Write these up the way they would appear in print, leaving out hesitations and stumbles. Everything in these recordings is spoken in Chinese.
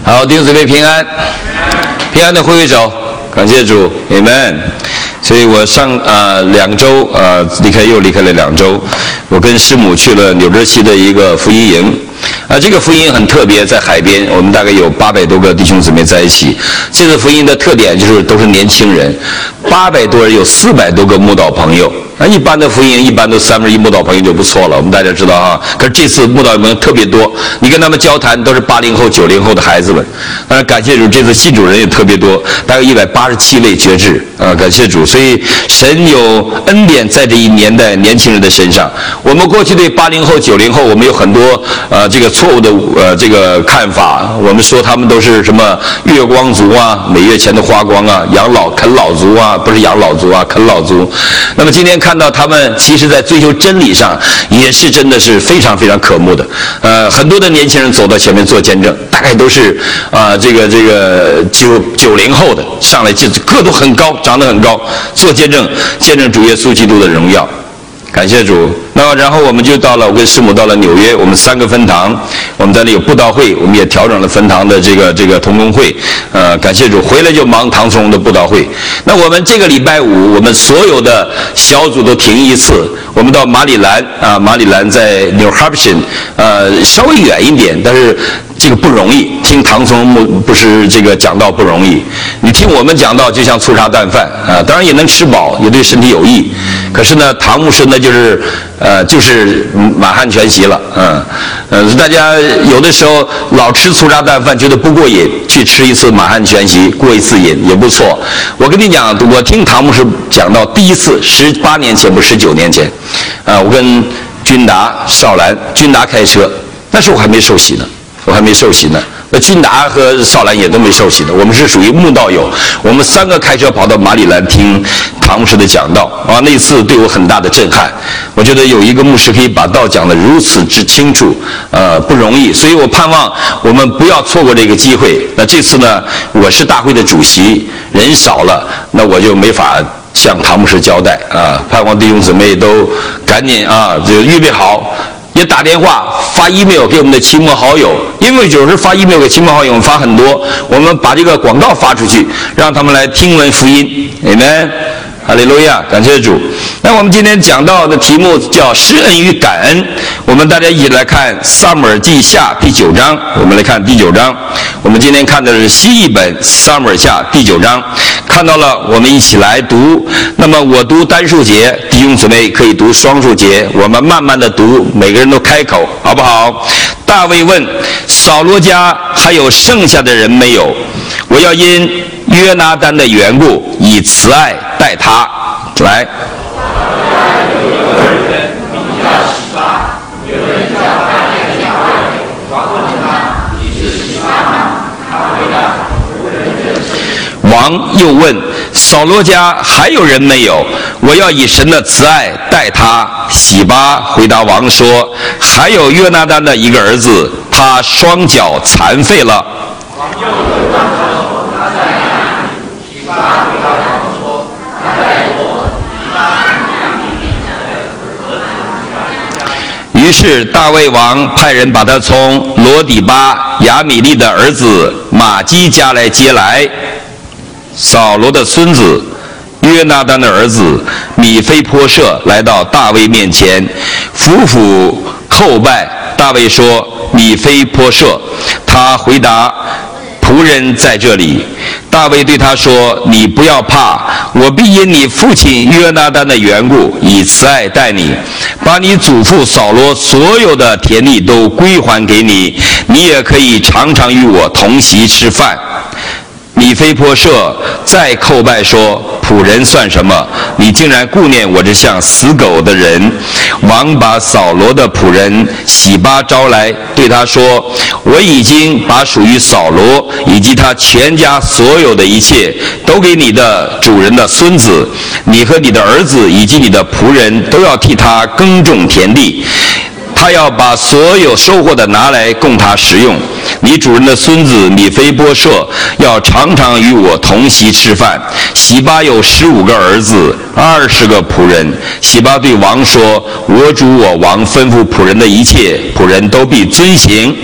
好，弟兄姊妹平安，平安的挥挥手，感谢主 ，Amen。所以我上2周又离开了2周，我跟师母去了纽泽西的一个福音营。这个福音很特别，在海边，我们大概有800多个弟兄姊妹在一起。这次福音的特点就是都是年轻人，800多人有400多个慕道朋友。一般的福音一般都1/3慕道朋友就不错了，我们大家知道啊。可是这次慕道朋友特别多，你跟他们交谈都是80后、90后的孩子们。当然感谢主，这次信主人也特别多，大概187位决志感谢主。所以神有恩典在这一年代年轻人的身上。我们过去对80后、90后，我们有很多这个错误的这个看法，我们说他们都是什么月光族啊，每月钱都花光啊，啃老族啊，不是养老族啊，啃老族。那么今天看到他们其实在追求真理上也是真的是非常非常可慕的。很多的年轻人走到前面做见证，大概都是这个90后的上来个都很高，长得很高，做见证主耶稣基督的荣耀。感谢主。那么然后我们就到了，我跟师母到了纽约，我们3个分堂，我们在那有布道会，我们也调整了分堂的这个同工会。感谢主，回来就忙唐崇的布道会。那我们这个礼拜5，我们所有的小组都停一次，我们到马里兰马里兰在 New Hampshire， 稍微远一点，但是这个不容易，听唐崇不是这个讲道不容易。你听我们讲道就像粗茶淡饭当然也能吃饱，也对身体有益。可是呢，唐牧师呢就是满汉全席了大家有的时候老吃粗茶淡饭觉得不过瘾，去吃一次满汉全席过一次瘾也不错。我跟你讲，我听唐牧师讲到第一次18年前不是19年前我跟君达少兰，君达开车，那时候我还没受洗呢。那君达和少兰也都没受洗的，我们是属于慕道友，我们3个开车跑到马里兰听唐牧师的讲道那次对我很大的震撼。我觉得有一个牧师可以把道讲得如此之清楚不容易，所以我盼望我们不要错过这个机会。那这次呢，我是大会的主席，人少了，那我就没法向唐牧师交代盼望弟兄姊妹都赶紧就预备好，也打电话发 email 给我们的亲朋好友，因为有时发 email 给亲朋好友，我们发很多，我们把这个广告发出去，让他们来听闻福音。Amen， 哈利路亚，感谢主。那我们今天讲到的题目叫施恩与感恩，我们大家一起来看撒母耳记下第9章，我们来看第9章。我们今天看的是新译本撒母耳下第9章，看到了，我们一起来读。那么我读单数节，弟兄姊妹可以读双数节，我们慢慢的读，每个人都开口，好不好？大卫问扫罗家还有剩下的人没有？我要因约拿单的缘故以慈爱待他。来，王又问扫罗家还有人没有？我要以神的慈爱待他。洗巴回答王说，还有约拿单的一个儿子，他双脚残废了。于是大卫王派人把他从罗底巴亚米利的儿子玛基家来接来。扫罗的孙子约拿单的儿子米非波设来到大卫面前，俯伏叩拜。大卫说：米非波设。他回答：仆人在这里。大卫对他说：你不要怕，我必因你父亲约拿单的缘故以慈爱待你，把你祖父扫罗所有的田地都归还给你，你也可以常常与我同席吃饭。米非波设再叩拜说：仆人算什么？你竟然顾念我这像死狗的人。王把扫罗的仆人洗巴招来，对他说：我已经把属于扫罗以及他全家所有的一切都给你的主人的孙子，你和你的儿子以及你的仆人都要替他耕种田地，他要把所有收获的拿来供他食用。你主人的孙子米非波设要常常与我同席吃饭。洗巴有15个儿子，20个仆人。洗巴对王说：我主我王吩咐仆人的一切，仆人都必遵行。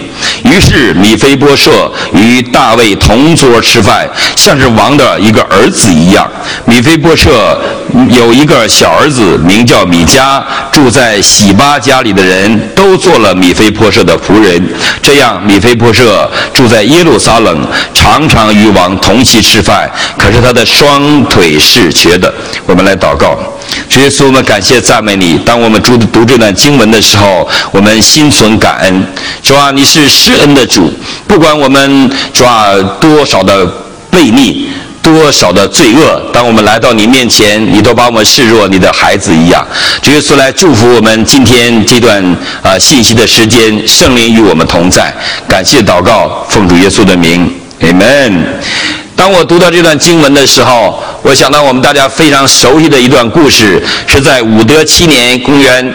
于是米非波设与大卫同桌吃饭，像是王的一个儿子一样。米非波设有一个小儿子，名叫米迦，住在洗巴家里的人都做了米非波设的仆人。这样，米非波设住在耶路撒冷，常常与王同席吃饭，可是他的双腿是瘸的。我们来祷告。主耶稣，我们感谢赞美你。当我们读这段经文的时候，我们心存感恩。主啊，你是施恩的主，不管我们主啊多少的悖逆，多少的罪恶，当我们来到你面前，你都把我们视若你的孩子一样。主耶稣，来祝福我们今天这段信息的时间，圣灵与我们同在。感谢祷告，奉主耶稣的名 Amen。 当我读到这段经文的时候，我想到我们大家非常熟悉的一段故事，是在武德7年，公元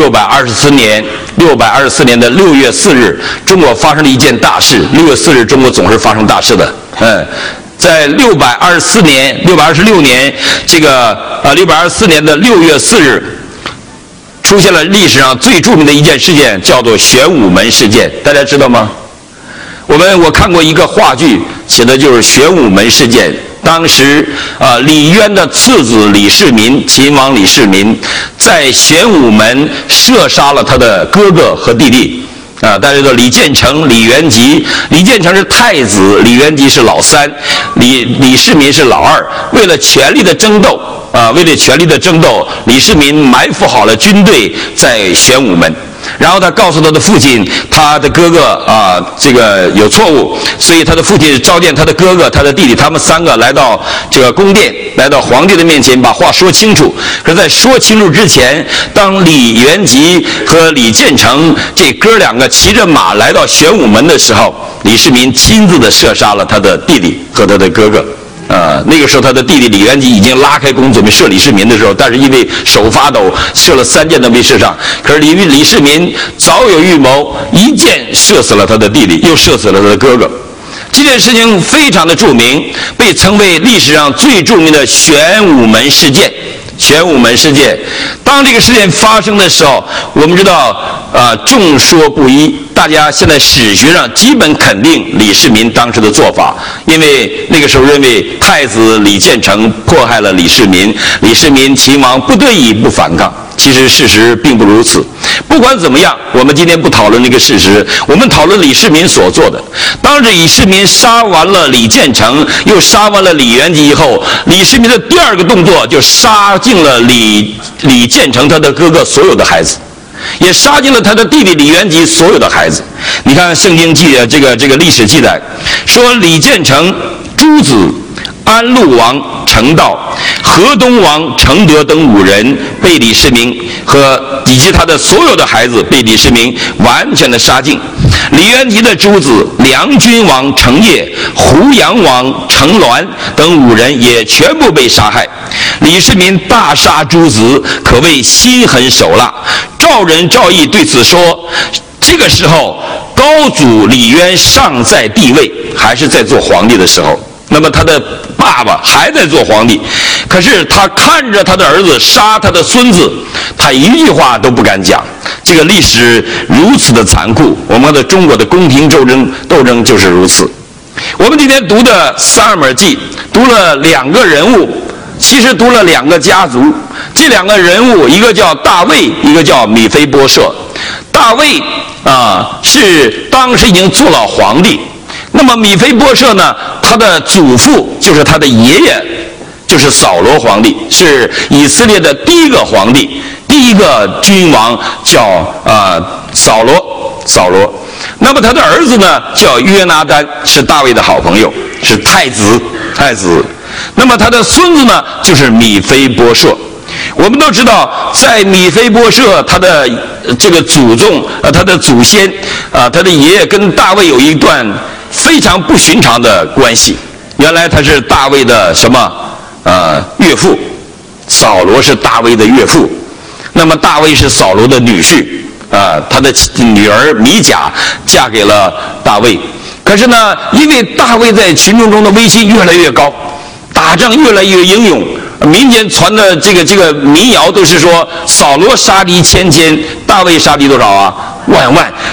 624年的6月4日，中国发生了一件大事。6月4日，中国总是发生大事的。在626年，这个624年的6月4日，出现了历史上最著名的一件事件，叫做玄武门事件。大家知道吗？我看过一个话剧，写的就是玄武门事件。当时李渊的次子李世民，秦王李世民，在玄武门射杀了他的哥哥和弟弟。大家知道李建成、李元吉。李建成是太子，李元吉是老三，李世民是老二。为了权力的争斗，李世民埋伏好了军队在玄武门。然后他告诉他的父亲，他的哥哥这个有错误，所以他的父亲召见他的哥哥、他的弟弟，他们3个来到这个宫殿，来到皇帝的面前，把话说清楚。可是在说清楚之前，当李元吉和李建成这哥2个骑着马来到玄武门的时候，李世民亲自的射杀了他的弟弟和他的哥哥。那个时候他的弟弟李元吉已经拉开弓准备射李世民的时候，但是因为手发抖，射了3箭都没射上。可是李世民早有预谋，一箭射死了他的弟弟，又射死了他的哥哥。这件事情非常的著名，被称为历史上最著名的玄武门事件。玄武门事件，当这个事件发生的时候，我们知道众说不一。大家现在史学上基本肯定李世民当时的做法，因为那个时候认为太子李建成迫害了李世民，李世民秦王不得已不反抗。其实事实并不如此。不管怎么样，我们今天不讨论这个事实，我们讨论李世民所做的。当李世民杀完了李建成，又杀完了李元吉以后，李世民的第2个动作就杀尽了李建成他的哥哥所有的孩子，也杀尽了他的弟弟李元吉所有的孩子。你看圣经这个历史记载说，李建成、诸子、安陆王成道、河东王承德等5人被李世民以及他的所有的孩子被李世民完全的杀尽。李元吉的诸子梁君王成业、胡杨王成鸾等5人也全部被杀害。李世民大杀诸子，可谓心狠手辣。赵仁、赵毅对此说，这个时候高祖李渊尚在帝位，还是在做皇帝的时候，那么他的爸爸还在做皇帝，可是他看着他的儿子杀他的孙子，他一句话都不敢讲。这个历史如此的残酷，我们的中国的宫廷斗争就是如此。我们今天读的撒母耳记读了2个人物，其实读了2个家族。这2个人物，一个叫大卫，一个叫米非波设。大卫是当时已经做了皇帝。那么米非波设呢，他的祖父就是他的爷爷，就是扫罗皇帝，是以色列的第1个皇帝，第1个君王叫扫罗。那么他的儿子呢叫约拿单，是大卫的好朋友，是太子。那么他的孙子呢就是米非波设。我们都知道，在米非波设他的这个祖宗他的祖先他的爷爷跟大卫有一段非常不寻常的关系。原来他是大卫的什么岳父，扫罗是大卫的岳父。那么大卫是扫罗的女婿他的女儿米甲嫁给了大卫。可是呢，因为大卫在群众中的威信越来越高，打仗越来越英勇，民间传的这个民谣都是说，扫罗杀敌千千，大卫杀敌多少啊？万万。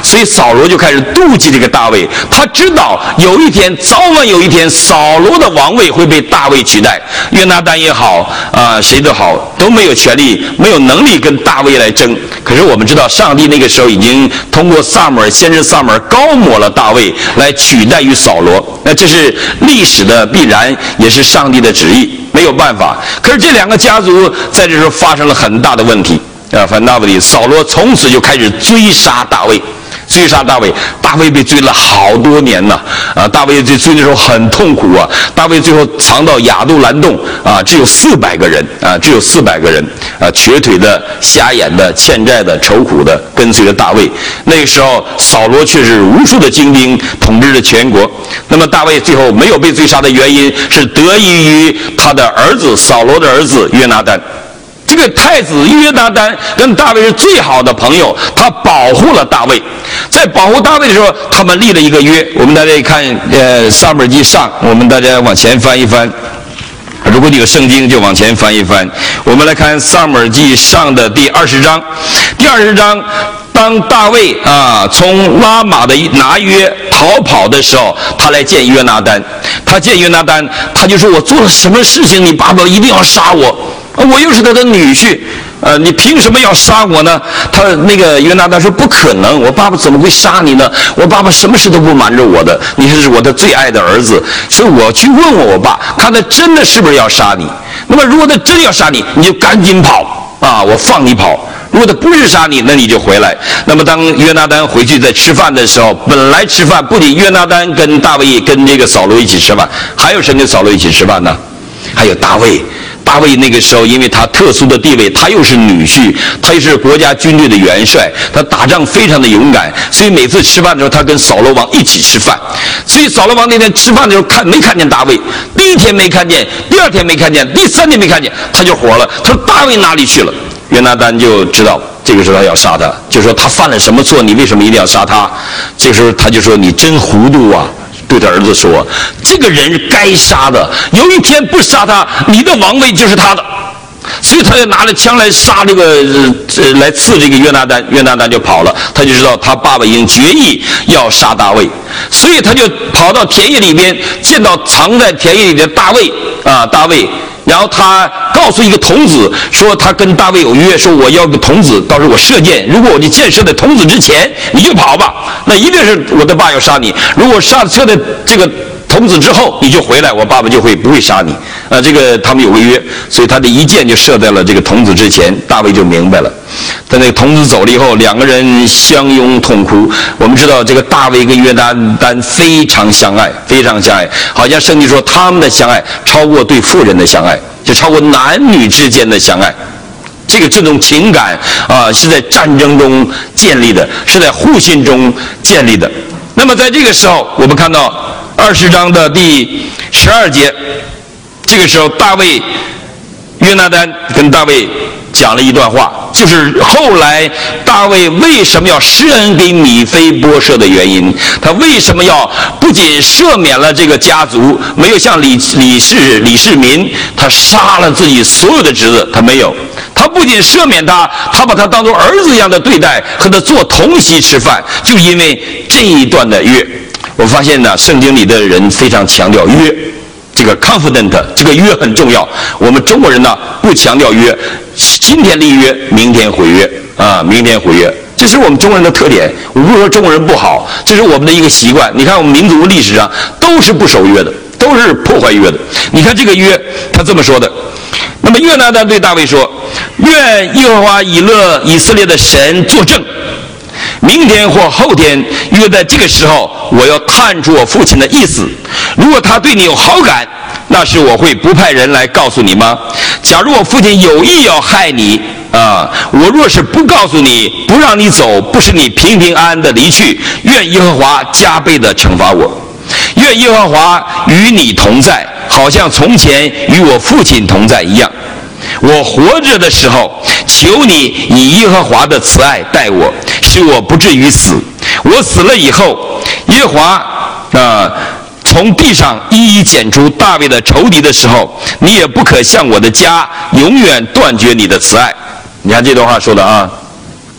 所以扫罗就开始妒忌这个大卫。他知道有一天，早晚有一天，扫罗的王位会被大卫取代。约拿单也好谁都好，都没有权利、没有能力跟大卫来争。可是我们知道，上帝那个时候已经通过撒母耳先知撒母耳高抹了大卫，来取代于扫罗。那这是历史的必然，也是上帝的旨意，没有办法。可是这两个家族在这时候发生了很大的问题很大问题。扫罗从此就开始追杀大卫。大卫被追了好多年呢大卫追的时候很痛苦大卫最后藏到亚杜兰洞只有400个人瘸腿的、瞎眼的、欠债的、愁苦的跟随着大卫。那个时候扫罗却是无数的精兵统治着全国。那么大卫最后没有被追杀的原因是得益于他的儿子扫罗的儿子约拿单。这个太子约拿单跟大卫是最好的朋友，他保护了大卫。在保护大卫的时候，他们立了一个约。我们大家看撒母耳记上，我们大家往前翻一翻。如果你有圣经，就往前翻一翻。我们来看撒母耳记上的第20章。第20章，当大卫从拉玛的拿约逃跑的时候，他来见约拿单。他见约拿单，他就说：“我做了什么事情，你爸爸一定要杀我？我又是他的女婿，你凭什么要杀我呢？”他那个约拿单说：“不可能，我爸爸怎么会杀你呢？我爸爸什么事都不瞒着我的，你是我的最爱的儿子，所以我去问我爸，看他真的是不是要杀你。那么如果他真要杀你，你就赶紧跑我放你跑。如果他不是杀你，那你就回来。”那么当约拿单回去在吃饭的时候，本来吃饭不仅约拿单跟大卫跟这个扫罗一起吃饭，还有谁跟扫罗一起吃饭呢？还有大卫。大卫那个时候因为他特殊的地位，他又是女婿，他又是国家军队的元帅，他打仗非常的勇敢，所以每次吃饭的时候他跟扫罗王一起吃饭。所以扫罗王那天吃饭的时候没看见大卫，第一天没看见，第2天没看见，第3天没看见，他就火了，他说：“大卫哪里去了？”约拿单就知道这个时候他要杀他，就说他犯了什么错，你为什么一定要杀他？这个时候他就说：“你真糊涂啊！”对他儿子说：“这个人该杀的，有一天不杀他，你的王位就是他的。”所以他就拿着枪来杀来刺这个约拿单。约拿单就跑了，他就知道他爸爸已经决意要杀大卫，所以他就跑到田野里边，见到藏在田野里的大卫然后他告诉一个童子说，他跟大卫有约，说我要个童子，到时候我射箭，如果我箭射在童子之前，你就跑吧，那一定是我的爸要杀你。如果射在这个童子之后，你就回来，我爸爸就不会杀你。这个他们有个约，所以他的一箭就射在了这个童子之前，大卫就明白了。但那个童子走了以后，两个人相拥痛哭。我们知道这个大卫跟约拿单非常相爱，好像圣经说他们的相爱超过对妇人的相爱，就超过男女之间的相爱。这种情感是在战争中建立的，是在互信中建立的。那么在这个时候，我们看到20章的第12节，这个时候约拿单跟大卫讲了一段话，就是后来大卫为什么要施恩给米非波设的原因。他为什么要不仅赦免了这个家族，没有像李世民他杀了自己所有的侄子，他没有。他不仅赦免他把他当作儿子一样的对待，和他做同席吃饭，就因为这一段的约。我发现呢，圣经里的人非常强调约，这个 confident， 这个约很重要。我们中国人呢不强调约，今天立约，明天毁约明天毁约，这是我们中国人的特点。我不是说中国人不好，这是我们的一个习惯。你看我们民族历史上都是不守约的，都是破坏约的。你看这个约，他这么说的。那么约拿单对大卫说：“愿耶和华以色列的神作证，明天或后天约在这个时候，我要探出我父亲的意思。如果他对你有好感，那时我会不派人来告诉你吗？假如我父亲有意要害你我若是不告诉你，不让你走，不使你平平安安的离去，愿耶和华加倍的惩罚我。愿耶和华与你同在，好像从前与我父亲同在一样。我活着的时候，求你以耶和华的慈爱待我，使我不至于死。我死了以后，耶和华从地上一一剪除大卫的仇敌的时候，你也不可向我的家永远断绝你的慈爱。”你看这段话说的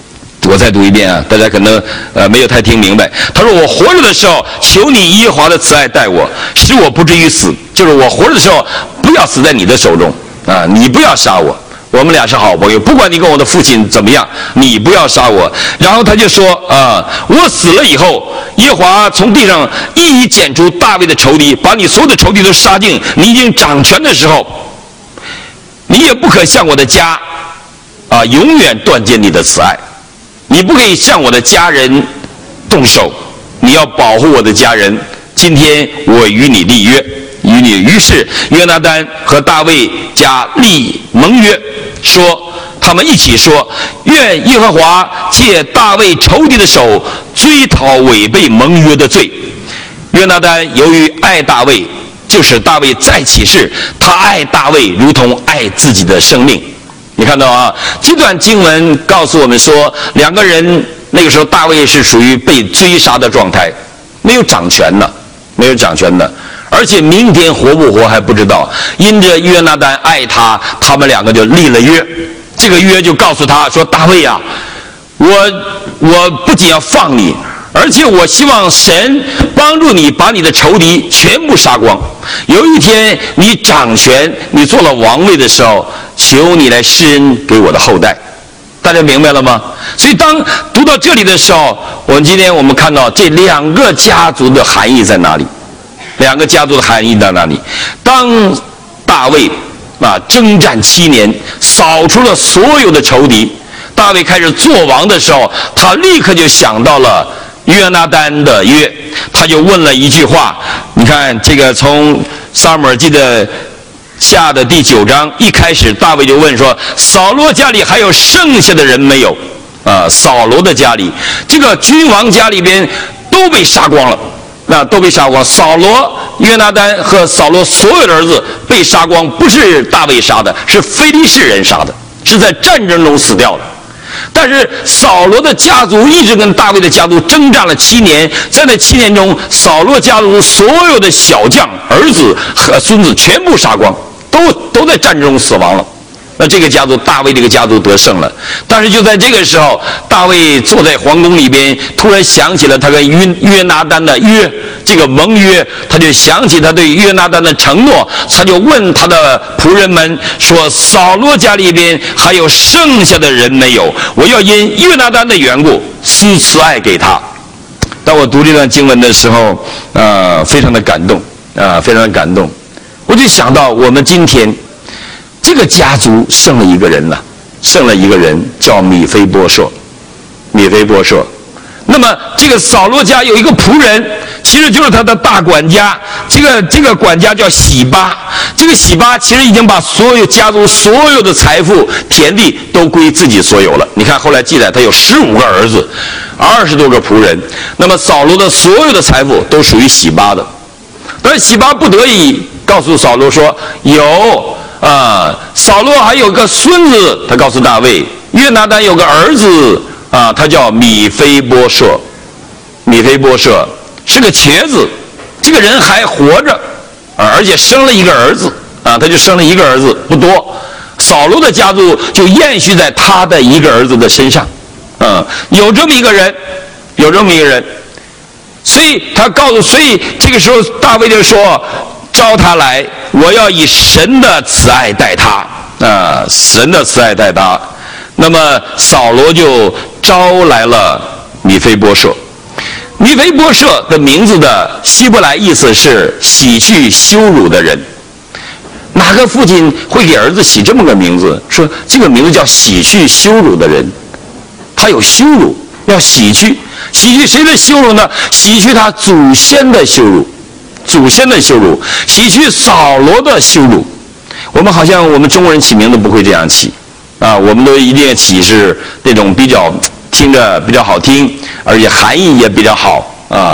我再读一遍啊，大家可能没有太听明白。他说：“我活着的时候，求你耶和华的慈爱待我，使我不至于死。就是我活着的时候，不要死在你的手中啊！你不要杀我。我们俩是好朋友，不管你跟我的父亲怎么样，你不要杀我。”然后他就说：“我死了以后，耶和华从地上一一剪除大卫的仇敌，把你所有的仇敌都杀尽。你已经掌权的时候，你也不可向我的家永远断绝你的慈爱。”你不可以向我的家人动手，你要保护我的家人。今天我与你立约，于是约拿单和大卫家立盟约，说他们一起说：愿耶和华借大卫仇敌的手追讨违背盟约的罪。约拿单由于爱大卫，就使大卫再起誓，他爱大卫如同爱自己的生命。你看到啊，这段经文告诉我们说，两个人那个时候大卫是属于被追杀的状态，没有掌权的，而且明天活不活还不知道。因着约拿单爱他，他们两个就立了约。这个约就告诉他说：大卫啊，我不仅要放你，而且我希望神帮助你把你的仇敌全部杀光。有一天你掌权，你做了王位的时候，求你来施恩给我的后代。大家明白了吗？所以当读到这里的时候，今天我们看到这两个家族的含义在哪里？两个家族的含义在哪里？当大卫征战7年，扫除了所有的仇敌，大卫开始做王的时候，他立刻就想到了约拿单的约，他就问了一句话。你看这个从撒母耳记的下的第9章一开始，大卫就问说：扫罗家里还有剩下的人没有？扫罗的家里，这个君王家里边都被杀光了，都被杀光。扫罗、约拿单和扫罗所有的儿子被杀光，不是大卫杀的，是非利士人杀的，是在战争中死掉的。但是扫罗的家族一直跟大卫的家族征战了7年，在那7年中，扫罗家族所有的小将、儿子和孙子全部杀光，都在战争中死亡了。那这个家族，大卫这个家族得胜了。但是就在这个时候，大卫坐在皇宫里边，突然想起了他跟约拿单的约，这个盟约，他就想起他对约拿单的承诺，他就问他的仆人们说：扫罗家里边还有剩下的人没有？我要因约拿单的缘故施慈爱给他。当我读这段经文的时候，非常的感动，非常的感动。我就想到我们今天这个家族剩了一个人了，剩了一个人叫米非波设。那么这个扫罗家有一个仆人，其实就是他的大管家，这个管家叫洗巴。这个洗巴其实已经把所有家族所有的财富田地都归自己所有了。你看后来记载他有15个儿子，20多个仆人。那么扫罗的所有的财富都属于洗巴的，但是洗巴不得已告诉扫罗说：扫罗还有个孙子，他告诉大卫，约拿单有个儿子他叫米非波设。米非波设是个瘸子，这个人还活着，而且生了一个儿子他就生了一个儿子，不多。扫罗的家族就延续在他的一个儿子的身上，有这么一个人，所以这个时候大卫就说：招他来，我要以神的慈爱待他，神的慈爱待他。那么扫罗就招来了米非波设。米非波设的名字的希伯来意思是洗去羞辱的人。哪个父亲会给儿子起这么个名字？说这个名字叫洗去羞辱的人，他有羞辱，要洗去。洗去谁的羞辱呢？洗去他祖先的羞辱，洗去扫罗的羞辱。我们中国人起名字不会这样起我们都一定要起是那种听着比较好听，而且含义也比较好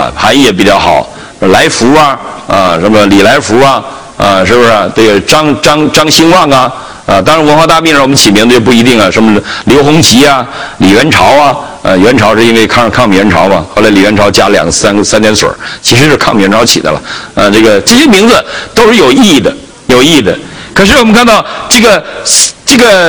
来福什么李来福是不是？这个张兴旺当然文化大革命上我们起名字就不一定什么刘洪奇李元朝元朝是因为抗美援朝嘛，后来李元朝加三点水，其实是抗美援朝起的了这些名字都是有意义的。可是我们看到这个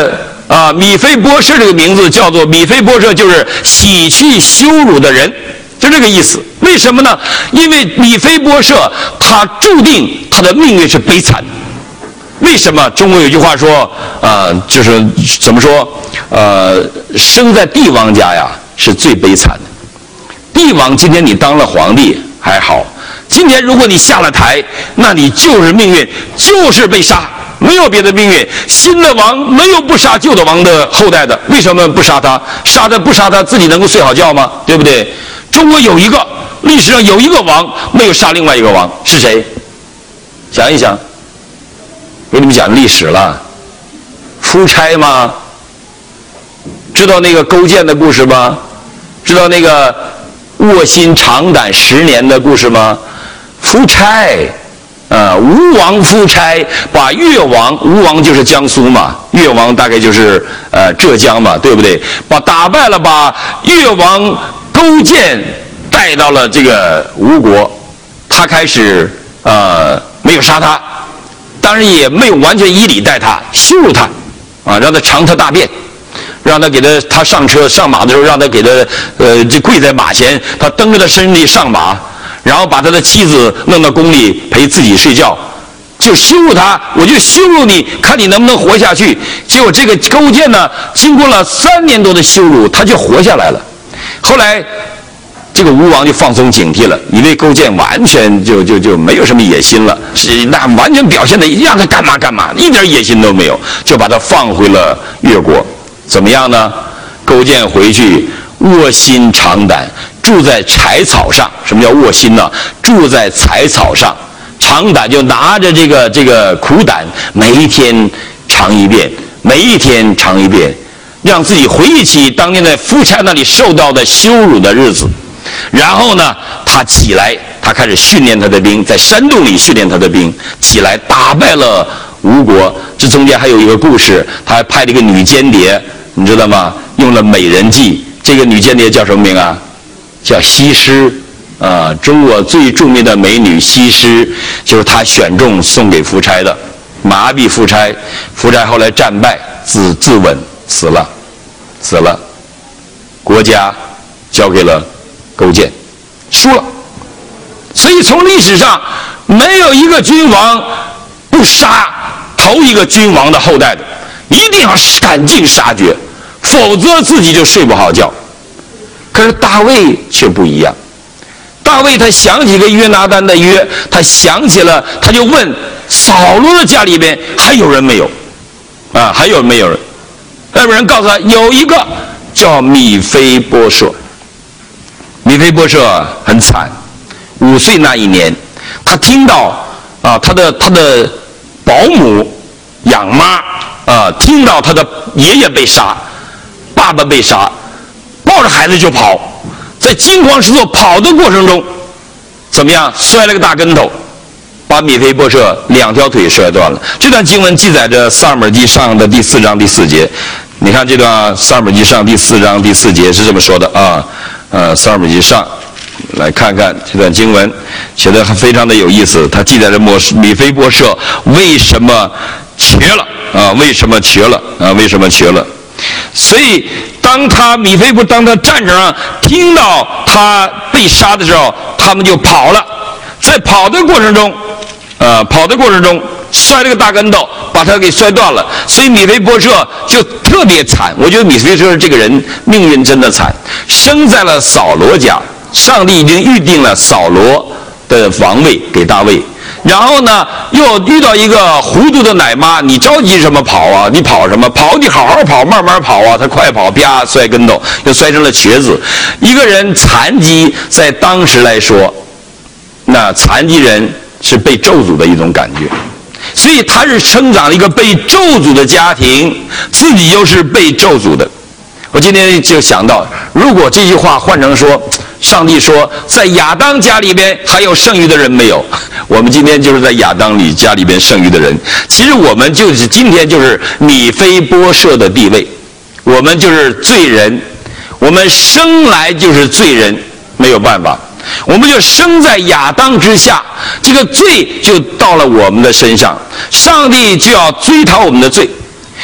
米非波设这个名字叫做米非波设，就是洗去羞辱的人，就这个意思。为什么呢？因为米非波设他注定他的命运是悲惨。为什么？中国有句话说，就是怎么说？生在帝王家呀，是最悲惨的。帝王今天你当了皇帝还好，今天如果你下了台，那你就是命运，就是被杀。没有别的命运，新的王没有不杀旧的王的后代的。为什么不杀他？不杀他自己能够睡好觉吗？对不对？中国有一个历史上有一个王没有杀另外一个王，是谁？想一想，给你们讲历史了。夫差吗？知道那个勾践的故事吗？知道那个卧薪尝胆10年的故事吗？夫差。吴王夫差把越王，吴王就是江苏嘛，越王大概就是浙江嘛，对不对？打败了，把越王勾践带到了这个吴国，他开始没有杀他，当然也没有完全以礼待他，羞辱他，让他尝他大便，让他他上车上马的时候，让他给他这跪在马前，他蹬着他身体上马。然后把他的妻子弄到宫里陪自己睡觉，就羞辱他，我就羞辱你，看你能不能活下去。结果这个勾践呢，经过了3年多的羞辱，他就活下来了。后来这个吴王就放松警惕了，以为勾践完全就没有什么野心了，那完全表现的让他干嘛干嘛，一点野心都没有，就把他放回了越国。怎么样呢？勾践回去卧薪尝胆，住在柴草上。什么叫卧薪呢？住在柴草上，尝胆就拿着这个苦胆，每一天尝一遍，每一天尝一遍，让自己回忆起当年在夫差那里受到的羞辱的日子。然后呢，他起来，他开始训练他的兵，在山洞里训练他的兵，起来打败了吴国。这中间还有一个故事，他还派了一个女间谍，你知道吗？用了美人计。这个女间谍叫什么名啊？叫西施。中国最著名的美女西施，就是他选中送给夫差的，麻痹夫差。夫差后来战败，自刎死了，国家交给了勾践，输了。所以从历史上没有一个君王不杀头一个君王的后代的，一定要赶尽杀绝，否则自己就睡不好觉。可是大卫却不一样，大卫他想起个约拿单的约，他想起了，他就问扫罗的家里边还有人没有？还有没有人？那有人告诉他有一个叫米非波设。米非波设很惨，5岁那一年，他听到他的保姆养妈听到他的爷爷被杀，爸爸被杀，抱着孩子就跑，在惊慌失措跑的过程中，怎么样？摔了个大跟头，把米非波设2条腿摔断了。这段经文记载着撒母耳记上的第4章第4节。你看这段撒母耳记上第4章第4节是这么说的撒母耳记上来看看这段经文，写得非常的有意思。它记载着米非波设为什么瘸了为什么瘸了？所以当他战场上听到他被杀的时候，他们就跑了。在跑的过程中摔了个大跟头，把他给摔断了。所以米非波设就特别惨。我觉得米非波设这个人命运真的惨，生在了扫罗家，上帝已经预定了扫罗的王位给大卫。然后呢，又遇到一个糊涂的奶妈，你着急什么跑啊？你跑什么？跑你好好跑，慢慢跑啊！他快跑，啪摔跟头，又摔成了瘸子。一个人残疾，在当时来说，那残疾人是被咒诅的一种感觉，所以他是生长了一个被咒诅的家庭，自己又是被咒诅的。我今天就想到，如果这句话换成说，上帝说在亚当家里边还有剩余的人没有？我们今天就是在亚当家里边剩余的人。其实我们就是今天就是米非波设的地位，我们就是罪人，我们生来就是罪人，没有办法，我们就生在亚当之下，这个罪就到了我们的身上，上帝就要追讨我们的罪。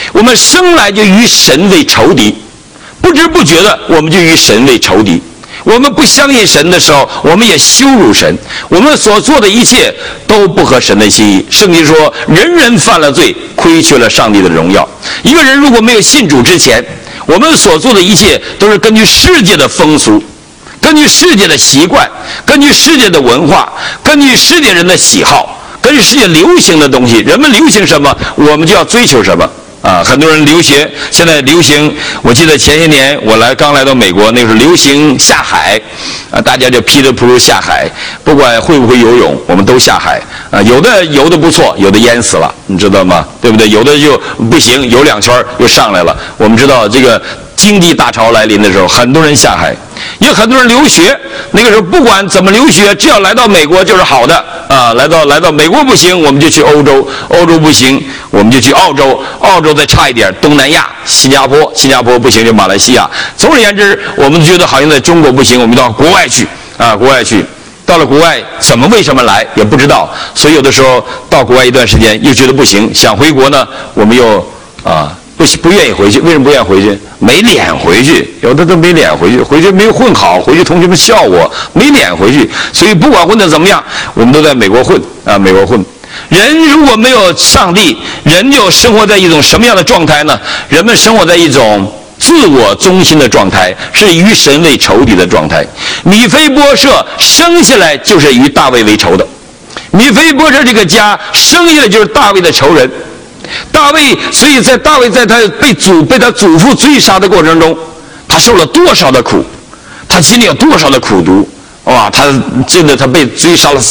我们生来就与神为仇敌，不知不觉的我们就与神为仇敌。我们不相信神的时候，我们也羞辱神，我们所做的一切都不合神的心意。圣经说，人人犯了罪，亏缺了上帝的荣耀。一个人如果没有信主之前，我们所做的一切都是根据世界的风俗，根据世界的习惯，根据世界的文化，根据世界人的喜好，根据世界流行的东西。人们流行什么，我们就要追求什么。很多人留学，现在流行，我记得前些年我刚来到美国，那时候流行下海，大家就披着扑下海，不管会不会游泳，我们都下海。有的游得不错，有的淹死了，你知道吗？对不对？有的就不行，游2圈又上来了。我们知道这个经济大潮来临的时候，很多人下海，也有很多人留学。那个时候不管怎么留学，只要来到美国就是好的啊！来到美国不行，我们就去欧洲；欧洲不行，我们就去澳洲；澳洲再差一点，东南亚、新加坡；新加坡不行就马来西亚。总而言之，我们觉得好像在中国不行，我们到国外去啊，国外去。到了国外，为什么来也不知道，所以有的时候到国外一段时间又觉得不行，想回国呢，我们又不愿意回去。为什么不愿意回去？没脸回去，有的都没脸回去，回去没有混好，回去同学们笑我，没脸回去。所以不管混得怎么样，我们都在美国混啊，美国混。人如果没有上帝，人就生活在一种什么样的状态呢？人们生活在一种自我中心的状态，是与神为仇敌的状态。米非波设生下来就是与大卫为仇的，米非波设这个家生下来就是大卫的仇人。大卫，所以在大卫在他被他祖父追杀的过程中，他受了多少的苦，他心里有多少的苦毒，哇！他被追杀了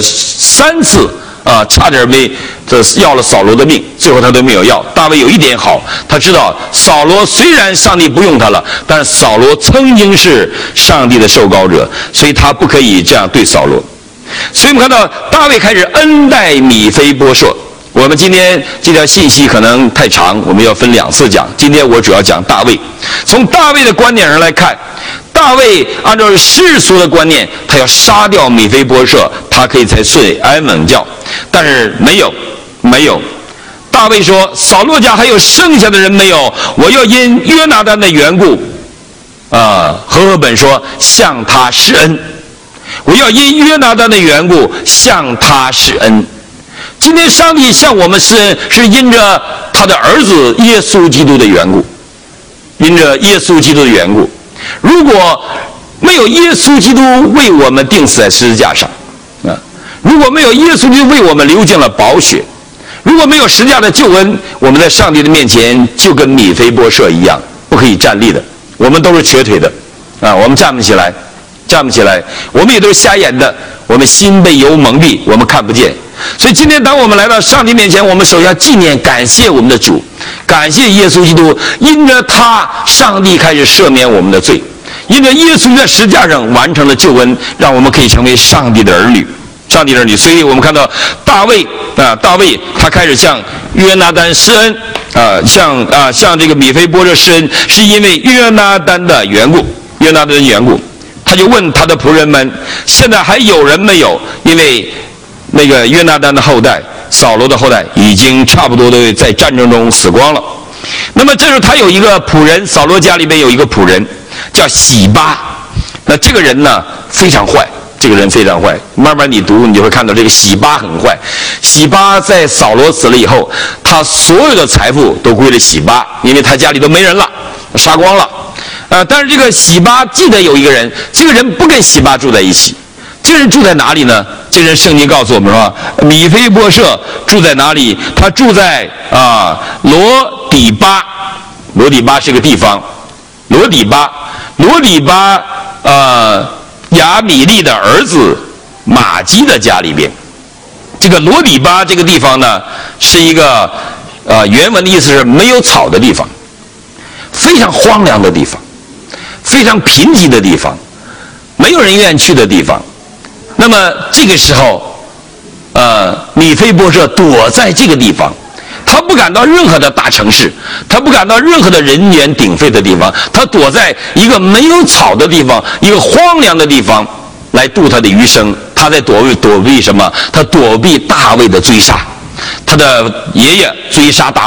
3次啊，差点要了扫罗的命，最后他都没有要。大卫有一点好，他知道扫罗虽然上帝不用他了，但是扫罗曾经是上帝的受膏者，所以他不可以这样对扫罗。所以我们看到大卫开始恩待米非波设。我们今天这条信息可能太长，我们要分2次讲。今天我主要讲大卫。从大卫的观点上来看，大卫按照世俗的观念，他要杀掉米非波设，他可以才睡安稳觉。但是没有。大卫说：“扫罗家还有剩下的人没有？我要因约拿单的缘故，和本说向他施恩。我要因约拿单的缘故向他施恩。”今天上帝向我们施恩，是因着他的儿子耶稣基督的缘故，因着耶稣基督的缘故。如果没有耶稣基督为我们钉死在十字架上，如果没有耶稣基督为我们流尽了宝血，如果没有十字架的救恩，我们在上帝的面前就跟米非波设一样，不可以站立的。我们都是瘸腿的我们站不起来，我们也都是瞎眼的，我们心被油蒙蔽，我们看不见。所以今天当我们来到上帝面前，我们首先纪念感谢我们的主，感谢耶稣基督，因着他上帝开始赦免我们的罪，因着耶稣在十字架上完成了救恩，让我们可以成为上帝的儿女。所以我们看到大卫他开始向约拿单施恩向这个米非波设施恩，是因为约拿单的缘故。他就问他的仆人们，现在还有人没有？因为那个约拿单的后代，扫罗的后代已经差不多都在战争中死光了。那么这时候他有一个仆人，扫罗家里面有一个仆人叫洗巴。那这个人呢非常坏，慢慢你读你就会看到这个洗巴很坏。洗巴在扫罗死了以后，他所有的财富都归了洗巴，因为他家里都没人了，杀光了。但是这个洗巴记得有一个人，这个人不跟洗巴住在一起。这个人住在哪里呢？这个人圣经告诉我们说，米非波设住在哪里？他住在罗底巴。罗底巴是个地方。罗底巴亚米利的儿子玛基的家里边。这个罗底巴这个地方呢，是一个原文的意思是没有草的地方，非常荒凉的地方，非常贫瘠的地方，没有人愿意去的地方。那么这个时候米非波设躲在这个地方，他不敢到任何的大城市，他不敢到任何的人员鼎沸的地方，他躲在一个没有草的地方，一个荒凉的地方来度他的余生。他在躲避什么？他躲避大卫的追杀。他的爷爷追杀大卫，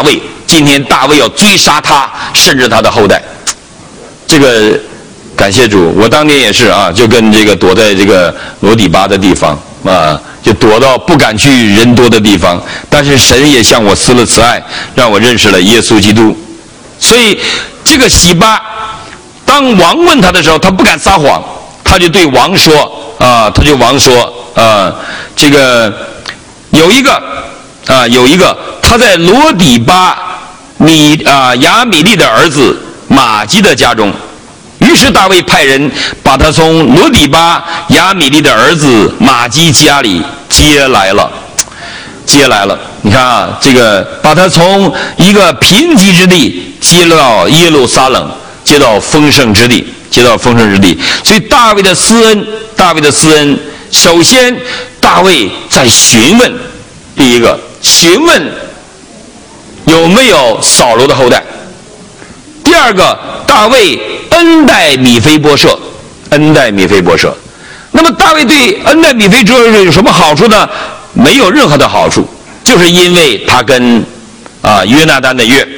今天大卫要追杀他，甚至他的后代。这个感谢主，我当年也是啊，就跟这个躲在这个罗底巴的地方啊，就躲到不敢去人多的地方。但是神也向我施了慈爱，让我认识了耶稣基督。所以这个洗巴，当王问他的时候，他不敢撒谎，他就对王说啊，这个有一个他在罗底巴亚米利的儿子玛基的家中。于是大卫派人把他从罗底巴亚米利的儿子玛基家里接来了。你看啊，这个把他从一个贫瘠之地接到耶路撒冷，接到丰盛之地。所以大卫的施恩，首先大卫在询问，第一个询问有没有扫罗的后代。第二个，大卫恩待米非波设。那么大卫对恩待米非波设有什么好处呢？没有任何的好处，就是因为他跟约拿单的约，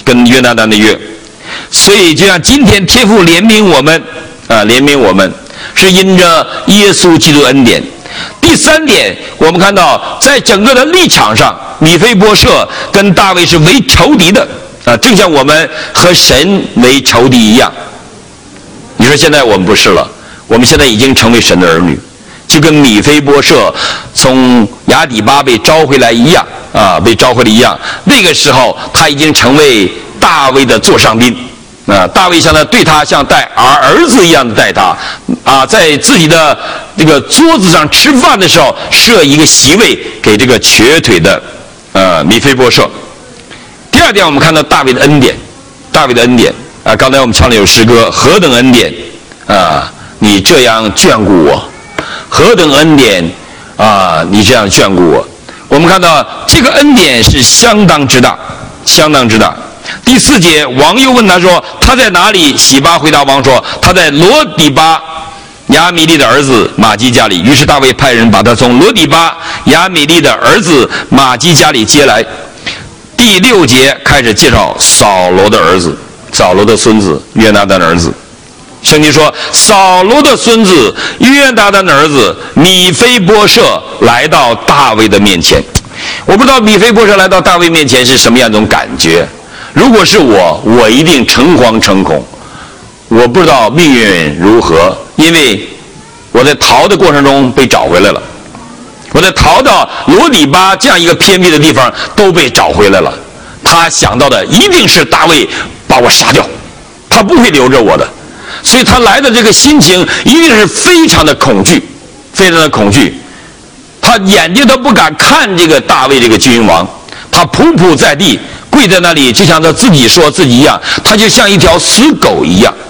所以就像今天天父怜悯我们，是因着耶稣基督恩典。第三点，我们看到在整个的立场上，米非波设跟大卫是为仇敌的正像我们和神为仇敌一样。你说现在我们不是了，我们现在已经成为神的儿女，就跟米非波设从亚底巴被召回来一样那个时候他已经成为大卫的座上宾大卫对他像带儿子一样的待他在自己的这个桌子上吃饭的时候设一个席位给这个瘸腿的米非波设。第二点，我们看到大卫的恩典刚才我们唱了有诗歌，何等恩典你这样眷顾我，何等恩典你这样眷顾我。我们看到这个恩典是相当之大。第4节，王又问他说他在哪里？洗巴回答王说他在罗底巴亚米利的儿子玛基家里。于是大卫派人把他从罗底巴亚米利的儿子玛基家里接来。第6节开始介绍扫罗的儿子，扫罗的孙子约拿单的儿子。圣经说扫罗的孙子约拿单的儿子米非波设来到大卫的面前。我不知道米非波设来到大卫面前是什么样一种感觉。如果是我一定诚惶诚恐。我不知道命运如何，因为我在逃的过程中被找回来了。我在逃到罗底巴这样一个偏僻的地方都被找回来了。他想到的一定是大卫把我杀掉，他不会留着我的。所以他来的这个心情一定是非常的恐惧。他眼睛都不敢看这个大卫这个君王，他匍匐在地，跪在那里，就像他自己说自己一样，他就像一条死狗一样。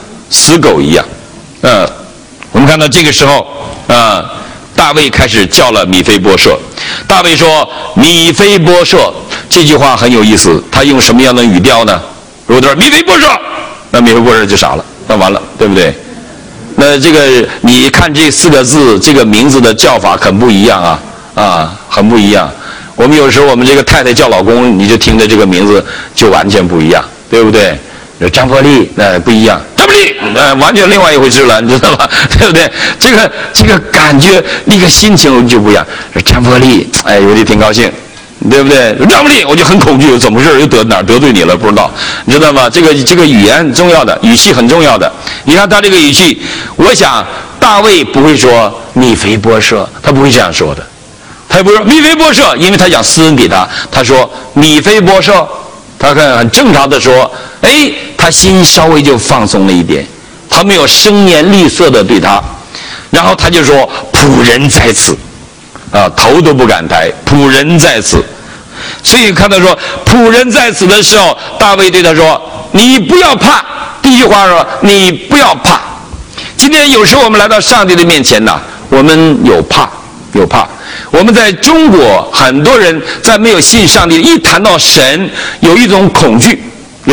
我们看到这个时候大卫开始叫了米非波设。大卫说米非波设，这句话很有意思，他用什么样的语调呢？如果他说米非波设，那米非波设就傻了，那完了，对不对？那这个你看这4个字，这个名字的叫法很不一样很不一样。我们有时候我们这个太太叫老公，你就听着这个名字就完全不一样，对不对？张伯利不一样，张伯利完全另外一回事了，你知道吧？对不对？这个感觉，那个心情就不一样。张伯利，我就挺高兴，对不对？张伯利，我就很恐惧，怎么回事？又哪儿得罪你了？不知道，你知道吗？这个语言很重要的，语气很重要的。你看他这个语气，我想大卫不会说米非波设，他不会这样说的。他也不说米非波设，因为他想施恩给他。他说米非波设，他很正常的说，他心稍微就放松了一点，他没有声言厉色的对他，然后他就说仆人在此，头都不敢抬，仆人在此。所以看到说仆人在此的时候，大卫对他说你不要怕。第一句话说你不要怕。今天有时候我们来到上帝的面前我们有怕。我们在中国很多人在没有信上帝，一谈到神有一种恐惧，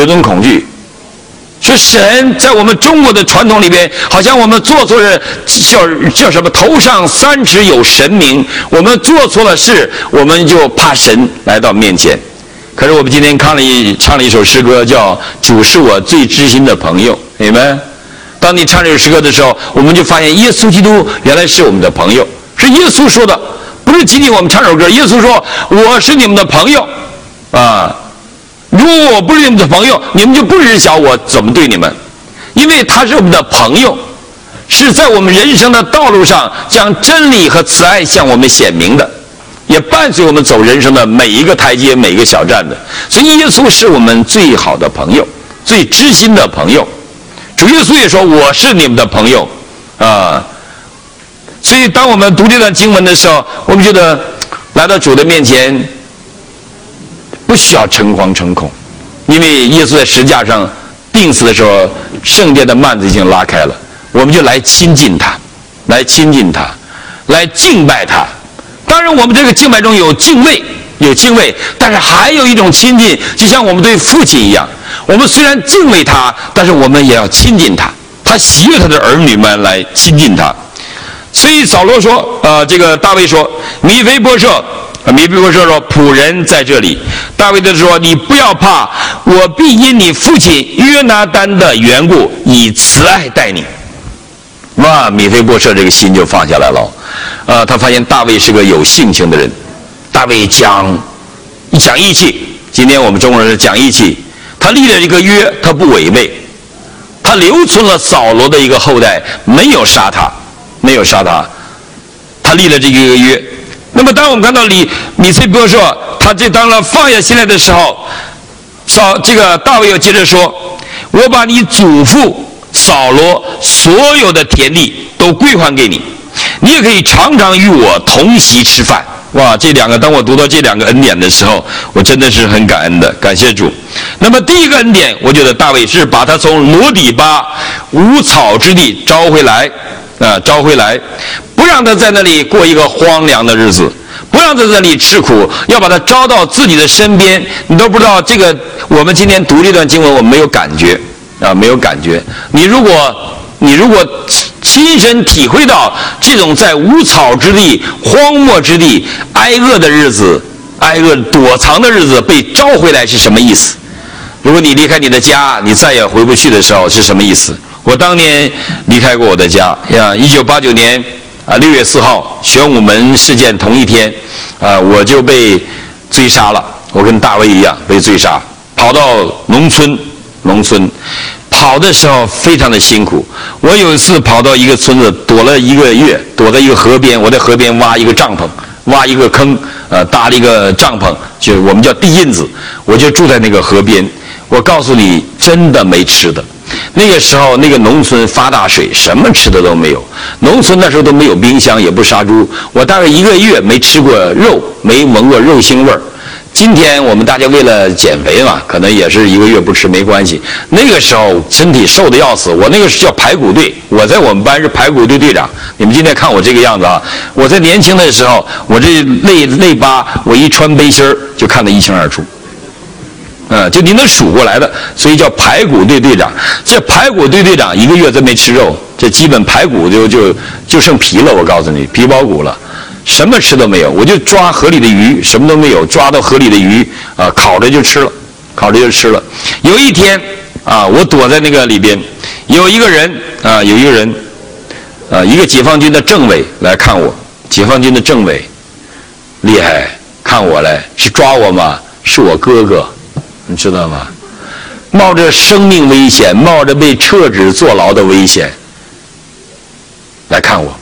说神在我们中国的传统里边，好像我们做错了叫什么头上3尺有神明，我们做错了事，我们就怕神来到面前。 可是我们今天唱了一首诗歌，叫《主是我最知心的朋友》，你们。当你唱这首诗歌的时候，我们就发现耶稣基督原来是我们的朋友，是耶稣说的，不是仅仅我们唱首歌。耶稣说：“我是你们的朋友，啊，如果我不是你们的朋友，你们就不知晓我怎么对你们，因为他是我们的朋友，是在我们人生的道路上将真理和慈爱向我们显明的，也伴随我们走人生的每一个台阶、每一个小站的。所以耶稣是我们最好的朋友，最知心的朋友。”主耶稣也说：“我是你们的朋友，啊！”所以，当我们读这段经文的时候，我们觉得来到主的面前，不需要诚惶诚恐，因为耶稣在十字架上钉死的时候，圣殿的幔子已经拉开了，我们就来亲近他，来亲近他，来敬拜他。当然，我们这个敬拜中有敬畏，但是还有一种亲近，就像我们对父亲一样。我们虽然敬畏他，但是我们也要亲近他。他喜悦他的儿女们来亲近他。所以扫罗说，这个大卫说，米非波设说，仆人在这里。大卫就说，你不要怕，我必因你父亲约拿单的缘故，以慈爱待你。哇，米非波设这个心就放下来了。他发现大卫是个有性情的人。大卫讲义气，今天我们中国人讲义气。他立了一个约，他不违背，他留存了扫罗的一个后代，没有杀他，他立了这个约。那么当我们看到米非波设他这当然放下心来的时候，这个大卫又接着说，我把你祖父扫罗所有的田地都归还给你，你也可以常常与我同席吃饭。哇，当我读到这两个恩典的时候，我真的是很感恩的，感谢主。那么第一个恩典，我觉得大卫是把他从罗底巴无草之地招回来，不让他在那里过一个荒凉的日子，不让他在那里吃苦，要把他招到自己的身边。你都不知道这个，我们今天读这段经文，我们没有感觉没有感觉。你如果亲身体会到这种在无草之地、荒漠之地、挨饿的日子、躲藏的日子被招回来是什么意思？如果你离开你的家，你再也回不去的时候是什么意思？我当年离开过我的家，1989年6月4号玄武门事件同一天，我就被追杀了。我跟大卫一样被追杀，跑到农村。跑的时候非常的辛苦。我有一次跑到一个村子，躲了1个月，躲在一个河边，我在河边挖一个帐篷，挖一个坑，搭了一个帐篷，就我们叫地印子，我就住在那个河边。我告诉你，真的没吃的。那个时候，那个农村发大水，什么吃的都没有。农村那时候都没有冰箱，也不杀猪。我大概1个月没吃过肉，没闻过肉腥味儿。今天我们大家为了减肥嘛，可能也是1个月不吃没关系。那个时候身体瘦得要死，我那个是叫排骨队，我在我们班是排骨队队长。你们今天看我这个样子啊，我在年轻的时候，我这肋巴，我一穿背心就看得一清二楚。就你能数过来的，所以叫排骨队队长。这排骨队队长1个月真没吃肉，这基本排骨就剩皮了，我告诉你，皮包骨了。什么吃都没有，我就抓河里的鱼，什么都没有，抓到河里的鱼烤着就吃了。有一天我躲在那个里边，有一个人，一个解放军的政委来看我，解放军的政委厉害，看我来是抓我吗？是我哥哥，你知道吗？冒着生命危险，冒着被撤职坐牢的危险来看我。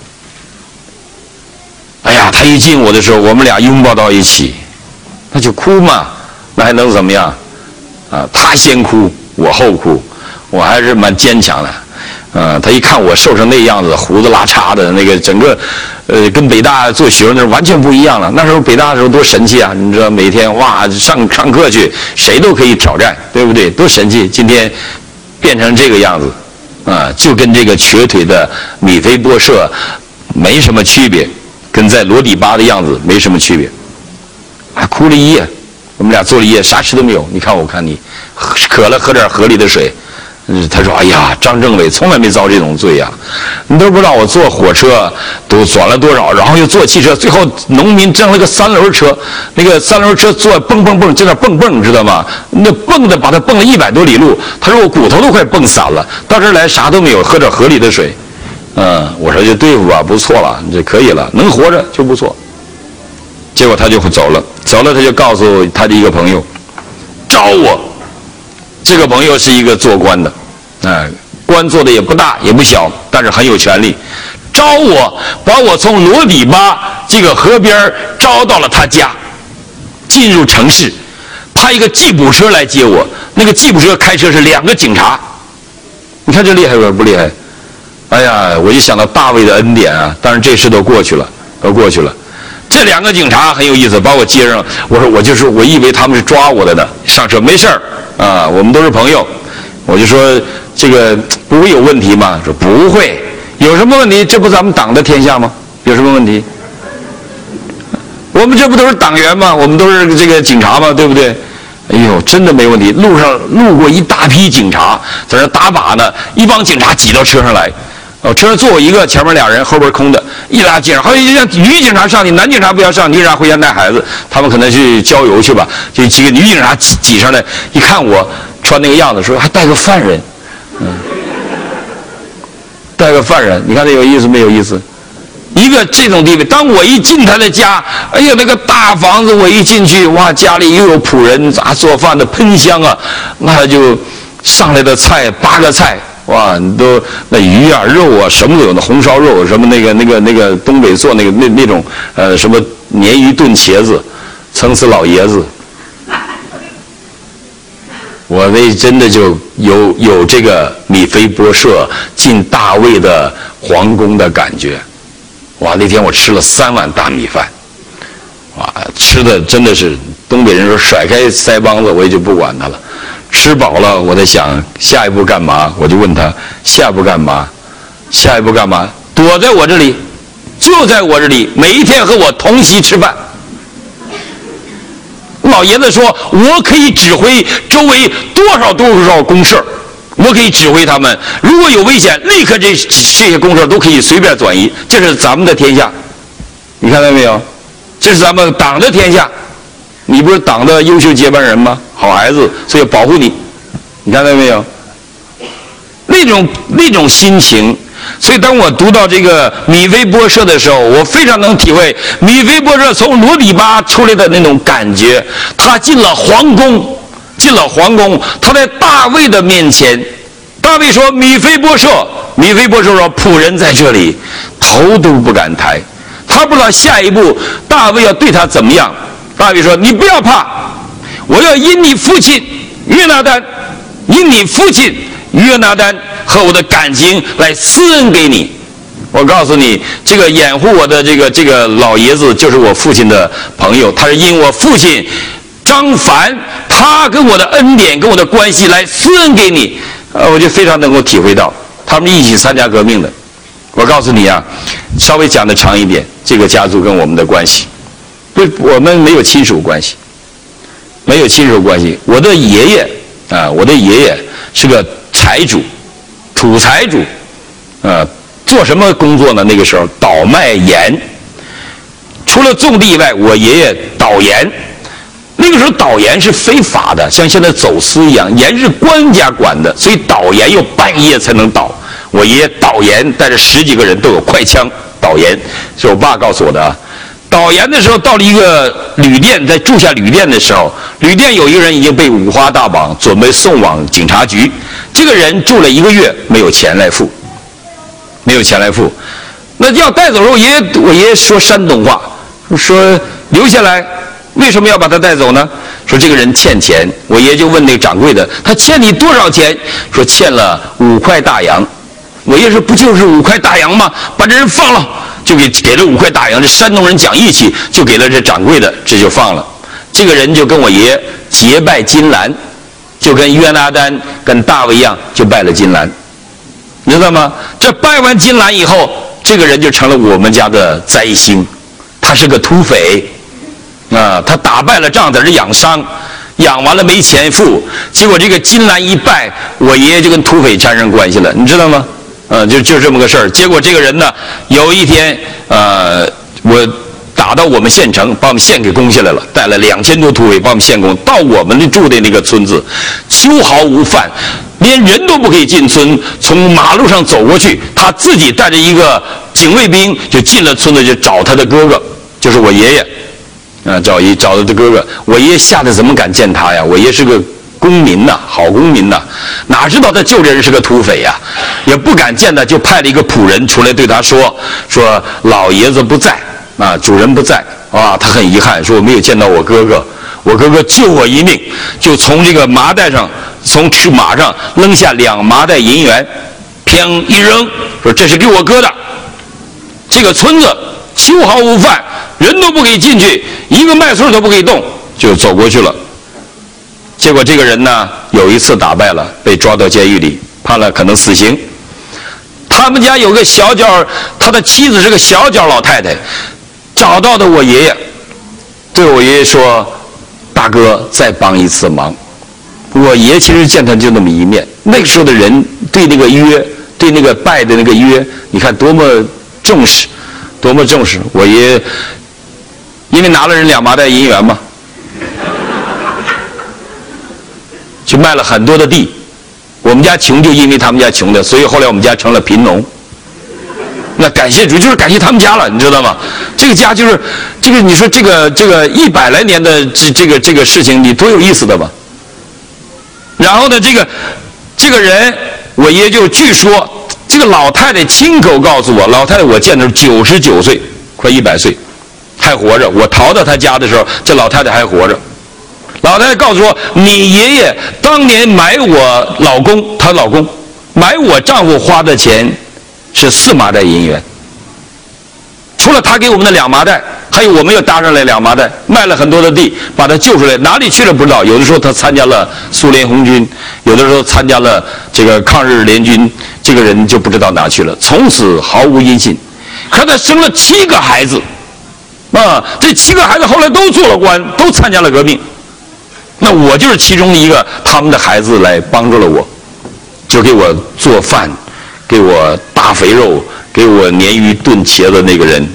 哎呀，他一进我的时候，我们俩拥抱到一起，那就哭嘛，那还能怎么样？他先哭，我后哭，我还是蛮坚强的。他一看我瘦成那样子，胡子拉碴的，那个整个，跟北大做学生那完全不一样了。那时候北大的时候多神气啊！你知道，每天哇上课去，谁都可以挑战，对不对？多神气！今天变成这个样子，就跟这个瘸腿的米非波设没什么区别。跟在罗底巴的样子没什么区别，还哭了1夜，我们俩坐了1夜，啥吃都没有。你看我看你，渴了喝点河里的水， 他说：“哎呀，张政委从来没遭这种罪呀！你都不知道我坐火车都转了多少，然后又坐汽车，最后农民挣了个3轮车，那个3轮车坐蹦蹦蹦，在那蹦蹦，知道吗？那蹦的把他蹦了100多里路。他说我骨头都快蹦散了，到这儿来啥都没有，喝点河里的水。我说就对付吧，不错了，这可以了，能活着就不错。结果他就走了，他就告诉他的一个朋友，招我。”这个朋友是一个做官的，官做的也不大也不小，但是很有权力。招我，把我从罗底巴这个河边招到了他家，进入城市，派一个吉普车来接我。那个吉普车开车是2个警察，你看这厉害不厉害？哎呀，我就想到大卫的恩典啊！当然这事都过去了。这2个警察很有意思，把我接上。我说我以为他们是抓我的呢。上车没事儿啊，我们都是朋友。我就说这个不会有问题吗？说不会，有什么问题？这不咱们党的天下吗？有什么问题？我们这不都是党员吗？我们都是这个警察吗？对不对？哎呦，真的没问题。路上路过一大批警察在那打靶呢，一帮警察挤到车上来。车上坐我一个，前面2人，后边空的，一拉警察，还有让女警察上去，男警察不要上，女警察回家带孩子，他们可能去郊游去吧。就几个女警察挤上来，一看我穿那个样子，说还带个犯人，带个犯人，你看这有意思没有意思？一个这种地位，当我一进他的家，哎呀，那个大房子，我一进去，哇，家里又有仆人做饭的喷香啊，那就上来的菜8个菜。哇，你都那鱼啊、肉啊，什么都有，那红烧肉，什么那个东北做那种什么鲶鱼炖茄子，撑死老爷子。我那真的就有这个米非波设进大卫的皇宫的感觉。哇，那天我吃了3碗大米饭，哇，吃的真的是东北人说甩开腮帮子，我也就不管他了。吃饱了，我在想下一步干嘛？我就问他下一步干嘛？下一步干嘛？躲在我这里，就在我这里，每一天和我同席吃饭。老爷子说，我可以指挥周围多少公社，我可以指挥他们，如果有危险，立刻这些公社都可以随便转移。这是咱们的天下，你看到没有？这是咱们党的天下。你不是党的优秀接班人吗？好孩子，所以保护你。你看到没有？那种心情。所以当我读到这个米非波设的时候，我非常能体会米非波设从罗底巴出来的那种感觉。他进了皇宫，他在大卫的面前。大卫说：“米非波设。”米非波设说：“仆人在这里，头都不敢抬。”他不知道下一步大卫要对他怎么样。大卫说：“你不要怕，我要因你父亲约拿单和我的感情来施恩给你。我告诉你，这个掩护我的这个老爷子就是我父亲的朋友，他是因我父亲张凡他跟我的恩典跟我的关系来施恩给你。我就非常能够体会到他们一起参加革命的。我告诉你啊，稍微讲的长一点，这个家族跟我们的关系。我们没有亲属关系，我的爷爷是个财主，土财主，做什么工作呢？那个时候倒卖盐，除了种地以外，我爷爷倒盐。那个时候倒盐是非法的，像现在走私一样，盐是官家管的，所以倒盐要半夜才能倒。我爷爷倒盐，带着10几个人都有快枪倒盐，是我爸告诉我的啊。倒盐的时候，到了一个旅店，在住下旅店的时候，旅店有一个人已经被五花大绑，准备送往警察局。这个人住了1个月，没有钱来付。那要带走的时候，我爷爷说山东话，说留下来。为什么要把他带走呢？说这个人欠钱。我爷爷就问那个掌柜的，他欠你多少钱？说欠了5块大洋。我爷爷说不就是5块大洋吗？把这人放了。就给了5块大洋，这山东人讲义气，就给了这掌柜的，这就放了。这个人就跟我爷爷结拜金兰，就跟约拿单跟大卫一样，就拜了金兰，你知道吗？这拜完金兰以后，这个人就成了我们家的灾星。他是个土匪啊，他打败了仗，在这养伤， 养完了没钱付，结果这个金兰一败，我爷爷就跟土匪产生关系了，你知道吗？就这么个事儿。结果这个人呢，有一天我打到我们县城，把我们县给攻下来了，带了2000多土匪把我们县攻，到我们的住的那个村子，秋毫无犯，连人都不可以进村，从马路上走过去，他自己带着一个警卫兵就进了村子，就找他的哥哥，就是我爷爷。找他的哥哥，我爷爷吓得怎么敢见他呀？我爷是个公民呐，好公民呐，哪知道他救这人是个土匪呀，也不敢见他，就派了一个仆人出来对他说老爷子不在啊，主人不在啊，他很遗憾，说我没有见到我哥哥，我哥哥救我一命，就从这个麻袋上，从马上扔下2麻袋银元，砰一扔，说这是给我哥的，这个村子秋毫无犯，人都不可以进去，一个麦穗都不可以动，就走过去了。结果这个人呢，有一次打败了，被抓到监狱里，判了可能死刑。他们家有个小脚，他的妻子是个小脚老太太，找到的我爷爷，对我爷爷说：“大哥，再帮一次忙。”我爷其实见他就那么一面。那个时候的人对那个约，对那个拜的那个约，你看多么重视。多么重视！我爷因为拿了人2麻袋银元嘛，就卖了很多的地。我们家穷就因为他们家穷的，所以后来我们家成了贫农。那感谢主，就是感谢他们家了，你知道吗？这个家就是这个，你说这个100来年的这个事情，你多有意思的吧？然后呢，这个人，我爷就据说。这个老太太亲口告诉我，老太太我见的是99岁，快100岁，还活着。我逃到她家的时候，这老太太还活着。老太太告诉我，你爷爷当年买我老公，她老公买我丈夫花的钱是4麻袋银元，除了他给我们的2麻袋，还有我们又搭上来2麻袋，卖了很多的地，把他救出来，哪里去了不知道。有的时候他参加了苏联红军，有的时候参加了这个抗日联军。这个人就不知道哪去了，从此毫无音信。可他生了7个孩子，这7个孩子后来都做了官，都参加了革命。那我就是其中一个，他们的孩子来帮助了我，就给我做饭，给我大肥肉，给我鲶鱼炖茄子那个人。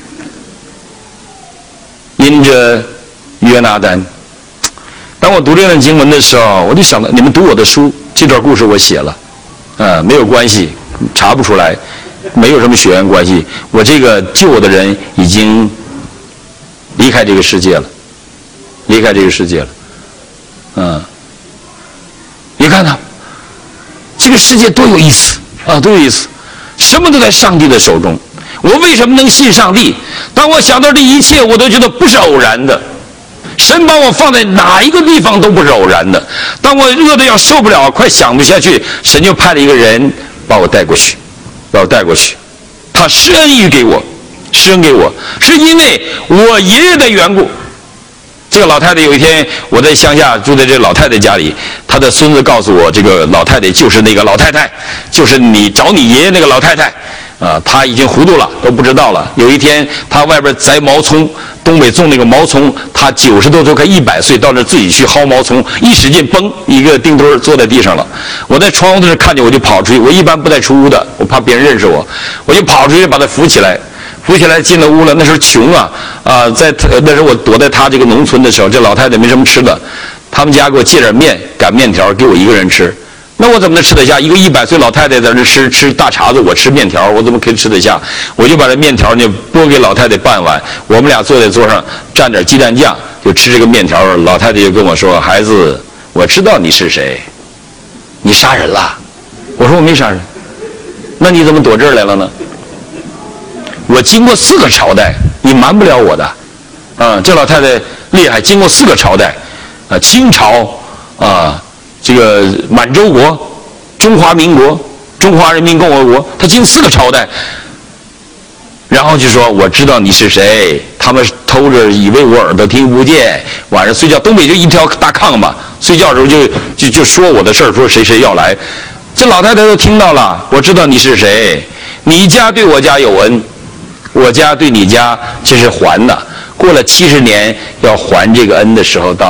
因着约拿单，当我读这段经文的时候，我就想到，你们读我的书，这段故事我写了。没有关系，查不出来，没有什么血缘关系。我这个救我的人已经离开这个世界了，离开这个世界了。你看他，这个世界多有意思啊，多有意思，什么都在上帝的手中。我为什么能信上帝？当我想到这一切，我都觉得不是偶然的。神把我放在哪一个地方都不是偶然的。当我饿得要受不了，快想不下去，神就派了一个人把我带过去，把我带过去。他施恩于给我，施恩给我，是因为我爷爷的缘故。这个老太太有一天，我在乡下住在这老太太家里，她的孙子告诉我，这个老太太就是那个老太太，就是你找你爷爷那个老太太。她已经糊涂了，都不知道了。有一天，她外边摘毛葱，东北种那个毛葱，她90多岁，快100岁，到那自己去薅毛葱，一使劲，嘣，一个钉墩坐在地上了。我在窗户那看见，我就跑出去。我一般不带出屋的，我怕别人认识我，我就跑出去把她扶起来。扶起来进了屋了。那时候穷啊，那时候我躲在她这个农村的时候，这老太太没什么吃的，他们家给我借点面，擀面条给我一个人吃。那我怎么能吃得下？一个100岁老太太在那吃大碴子，我吃面条，我怎么可以吃得下？我就把这面条呢拨给老太太半碗，我们俩坐在桌上蘸点鸡蛋酱，就吃这个面条。老太太就跟我说：“孩子，我知道你是谁，你杀人了。”我说：“我没杀人。”那你怎么躲这儿来了呢？我经过4个朝代，你瞒不了我的。这老太太厉害，经过4个朝代，清朝这个满洲国、中华民国、中华人民共和国，他经4个朝代，然后就说我知道你是谁。他们偷着以为我耳朵听不见，晚上睡觉，东北就一条大炕嘛，睡觉的时候就说我的事儿，说谁谁要来。这老太太都听到了，我知道你是谁，你家对我家有恩，我家对你家这是还的，过了70年要还这个恩的时候到了。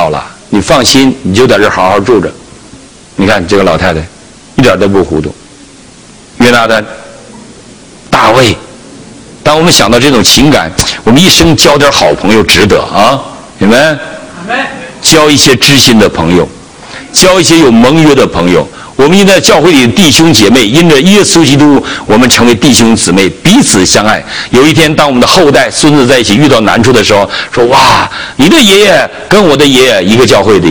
你放心，你就在这好好住着。你看这个老太太一点都不糊涂。约拿单、大卫，当我们想到这种情感，我们一生交点好朋友值得啊！你们交一些知心的朋友，交一些有盟约的朋友。我们应在教会里的弟兄姐妹，因着耶稣基督，我们成为弟兄姊妹，彼此相爱。有一天，当我们的后代、孙子在一起遇到难处的时候，说：“哇，你的爷爷跟我的爷爷一个教会的，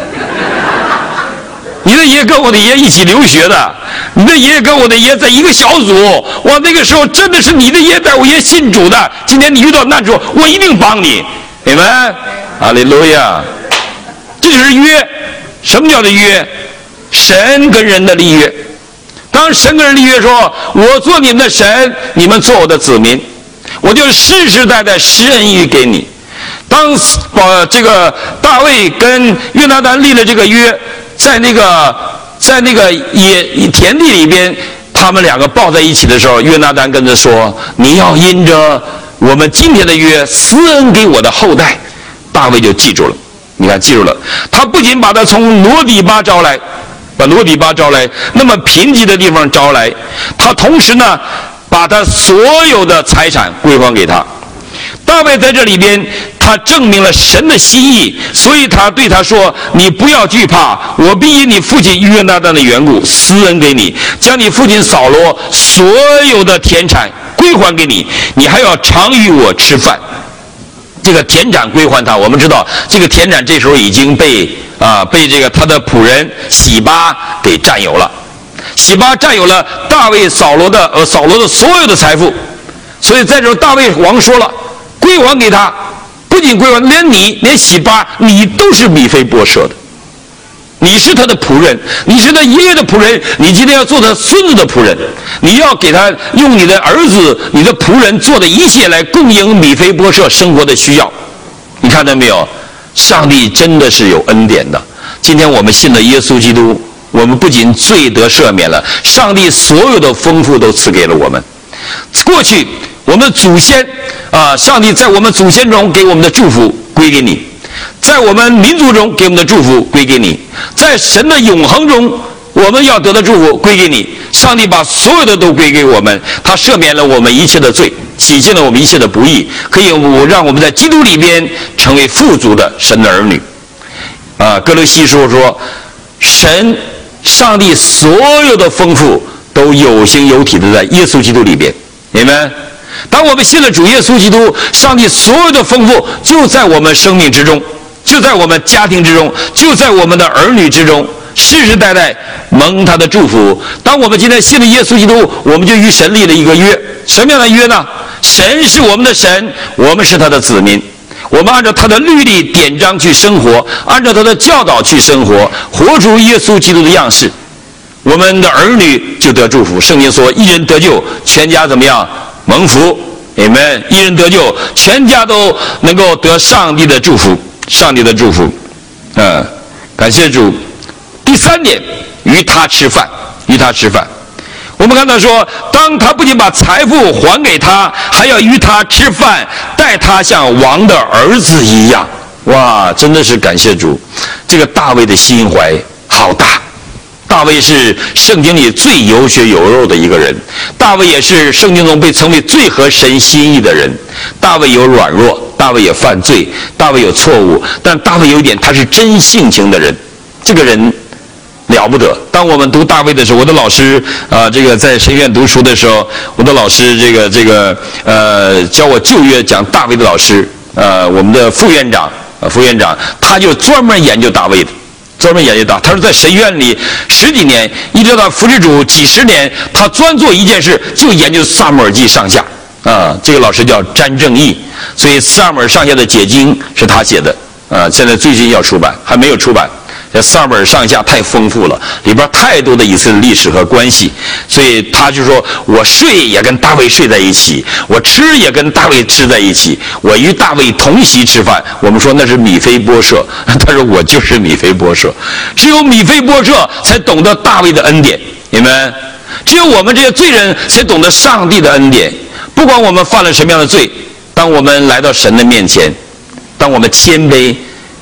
你的爷爷跟我的爷爷一起留学的，你的爷爷跟我的爷爷在一个小组。哇，那个时候真的是你的爷爷带我爷爷信主的。今天你遇到难处，我一定帮你。你们，哈利路亚！这就是约。什么叫做约？神跟人的立约。当神跟人立约说：我做你们的神，你们做我的子民，我就世世代代施恩于给你。当这个大卫跟约拿单立了这个约，在那个田地里边，他们两个抱在一起的时候，约拿单跟着说：你要因着我们今天的约施恩给我的后代。大卫就记住了。你看，记住了。他不仅把他从罗底巴招来，把罗底巴招来，那么贫瘠的地方招来，他同时呢，把他所有的财产归还给他。大卫在这里边，他证明了神的心意，所以他对他说：你不要惧怕，我必因你父亲约拿单的缘故施恩给你，将你父亲扫罗所有的田产归还给你，你还要常与我吃饭。这个田产归还他，我们知道这个田产这时候已经被这个他的仆人洗巴给占有了。洗巴占有了大卫扫罗的所有的财富，所以在这大卫王说了，归还给他，不仅归还，连洗巴你都是米非波设的，你是他的仆人，你是他爷爷的仆人，你今天要做他孙子的仆人，你要给他用你的儿子、你的仆人做的一切来供应米非波设生活的需要。你看到没有？上帝真的是有恩典的。今天我们信了耶稣基督，我们不仅罪得赦免了，上帝所有的丰富都赐给了我们。过去我们的祖先上帝在我们祖先中给我们的祝福归给你，在我们民族中给我们的祝福归给你，在神的永恒中我们要得的祝福归给你。上帝把所有的都归给我们，他赦免了我们一切的罪，洗净了我们一切的不义，可以让我们在基督里边成为富足的神的儿女。哥罗西书说，上帝所有的丰富都有形有体的在耶稣基督里边。你们，当我们信了主耶稣基督，上帝所有的丰富就在我们生命之中，就在我们家庭之中，就在我们的儿女之中，世世代代蒙他的祝福。当我们今天信了耶稣基督，我们就与神立了一个约。什么样的约呢？神是我们的神，我们是他的子民，我们按照他的律例典章去生活，按照他的教导去生活，活出耶稣基督的样式，我们的儿女就得祝福。圣经说，一人得救，全家怎么样？蒙福。你们一人得救，全家都能够得上帝的祝福，上帝的祝福。感谢主。第三点，与他吃饭，与他吃饭。我们看到说，当他不仅把财富还给他，还要与他吃饭，待他像王的儿子一样。哇，真的是感谢主！这个大卫的心怀好大。大卫是圣经里最有血有肉的一个人，大卫也是圣经中被称为最合神心意的人。大卫有软弱，大卫也犯罪，大卫有错误，但大卫有一点，他是真性情的人。这个人了不得。当我们读大卫的时候，我的老师这个在神院读书的时候，我的老师教我旧约讲大卫的老师我们的副院长他就专门研究大卫的，专门研究他说在神院里10几年，一直到服侍主几十年，他专做一件事，就研究撒母耳记上下这个老师叫詹正义，所以撒母耳上下的解经是他写的现在最近要出版，还没有出版。这撒母耳上下太丰富了，里边太多的以色列历史和关系，所以他就说，我睡也跟大卫睡在一起，我吃也跟大卫吃在一起，我与大卫同席吃饭。我们说那是米非波设，他说我就是米非波设，只有米非波设才懂得大卫的恩典。你们，只有我们这些罪人才懂得上帝的恩典。不管我们犯了什么样的罪，当我们来到神的面前，当我们谦卑，你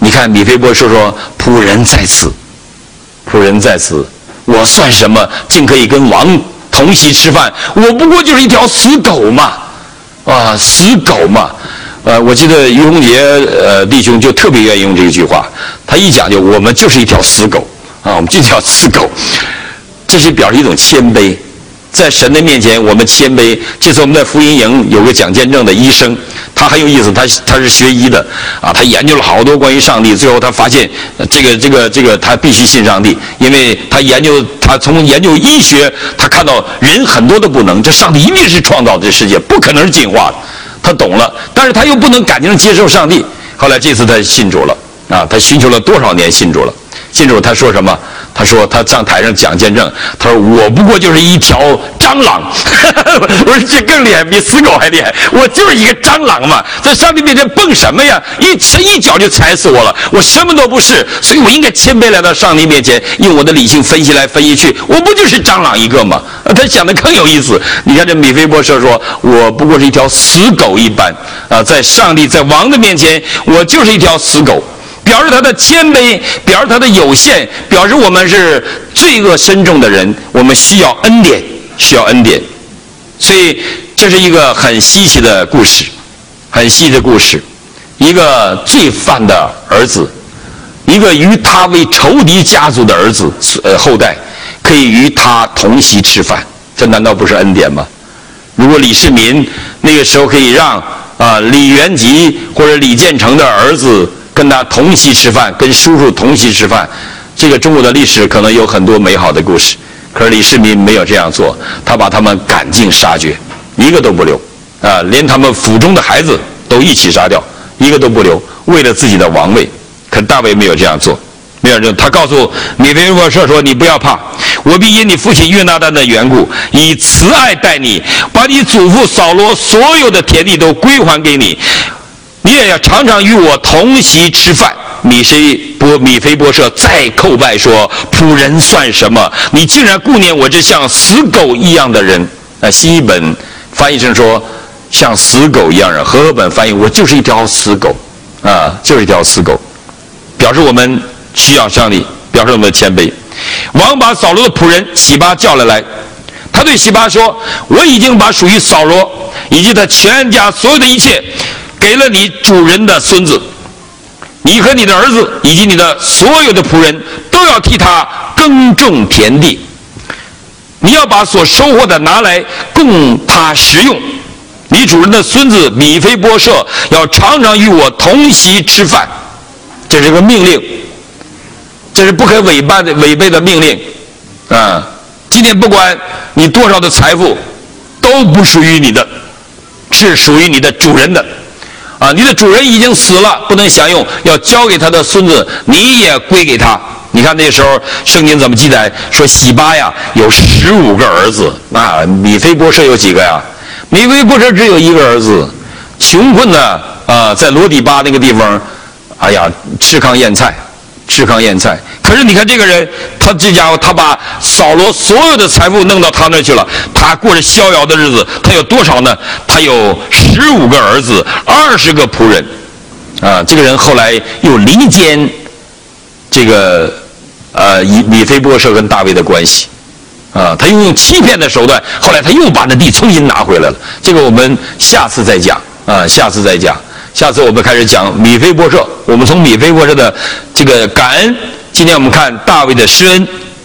你看米非波设说：“仆人在此，仆人在此，我算什么？竟可以跟王同席吃饭？我不过就是一条死狗嘛！啊，死狗嘛！”我记得于洪杰弟兄就特别愿意用这句话，他一讲就我们就是一条死狗啊，我们就是一条死狗，这是表示一种谦卑。在神的面前，我们谦卑。这次我们在福音营有个讲见证的医生，他很有意思，他是学医的啊，他研究了好多关于上帝，最后他发现这个他必须信上帝，因为他从研究医学，他看到人很多都不能，这上帝一定是创造这世界，不可能是进化的。他懂了，但是他又不能感情接受上帝。后来这次他信主了啊，他寻求了多少年信主了？信主他说什么？他说他上台上讲见证，他说我不过就是一条蟑螂。我说这更厉害，比死狗还厉害。我就是一个蟑螂嘛，在上帝面前蹦什么呀？一脚就踩死我了，我什么都不是，所以我应该谦卑来到上帝面前，用我的理性分析来分析去，我不就是蟑螂一个吗？他讲的更有意思。你看这米非波设说，我不过是一条死狗一般啊，在上帝在王的面前，我就是一条死狗。表示他的谦卑，表示他的有限，表示我们是罪恶深重的人，我们需要恩典，需要恩典。所以这是一个很稀奇的故事，很稀奇的故事。一个罪犯的儿子，一个与他为仇敌家族的儿子后代，可以与他同席吃饭，这难道不是恩典吗？如果李世民那个时候可以让李元吉或者李建成的儿子跟他同席吃饭，跟叔叔同席吃饭，这个中国的历史可能有很多美好的故事。可是李世民没有这样做，他把他们赶尽杀绝，一个都不留啊，连他们府中的孩子都一起杀掉，一个都不留，为了自己的王位。可大卫没有这样做，没有这样，他告诉米非波设说：“你不要怕，我必因你父亲约拿单的缘故，以慈爱待你，把你祖父扫罗所有的田地都归还给你。你也要常常与我同席吃饭。”米非波设再叩拜说：“仆人算什么？你竟然顾念我这像死狗一样的人。”新译本翻译成说像死狗一样人，和合本翻译我就是一条死狗啊，就是一条死狗，表示我们需要上帝，表示我们的谦卑。王把扫罗的仆人洗巴叫了来，他对洗巴说：“我已经把属于扫罗以及他全家所有的一切给了你主人的孙子，你和你的儿子以及你的所有的仆人都要替他耕种田地，你要把所收获的拿来供他食用。你主人的孙子米非波设要常常与我同席吃饭。”这是个命令，这是不可违背的命令啊！今天不管你多少的财富，都不属于你的，是属于你的主人的啊！你的主人已经死了，不能享用，要交给他的孙子，你也归给他。你看那时候圣经怎么记载？说洗巴呀有15个儿子，那米非波设有几个呀？米非波设只有一个儿子，穷困的在罗底巴那个地方，哎呀，吃糠咽菜。可是你看这个人，这家伙他把扫罗所有的财富弄到他那去了，他过着逍遥的日子。他有多少呢？他有15个儿子，20个仆人啊！这个人后来又离间这个米非波设跟大卫的关系啊，他又用欺骗的手段，后来他又把那地重新拿回来了。这个我们下次再讲啊，下次我们开始讲米非波设，我们从米非波设的这个感恩，今天我们看大卫的施恩，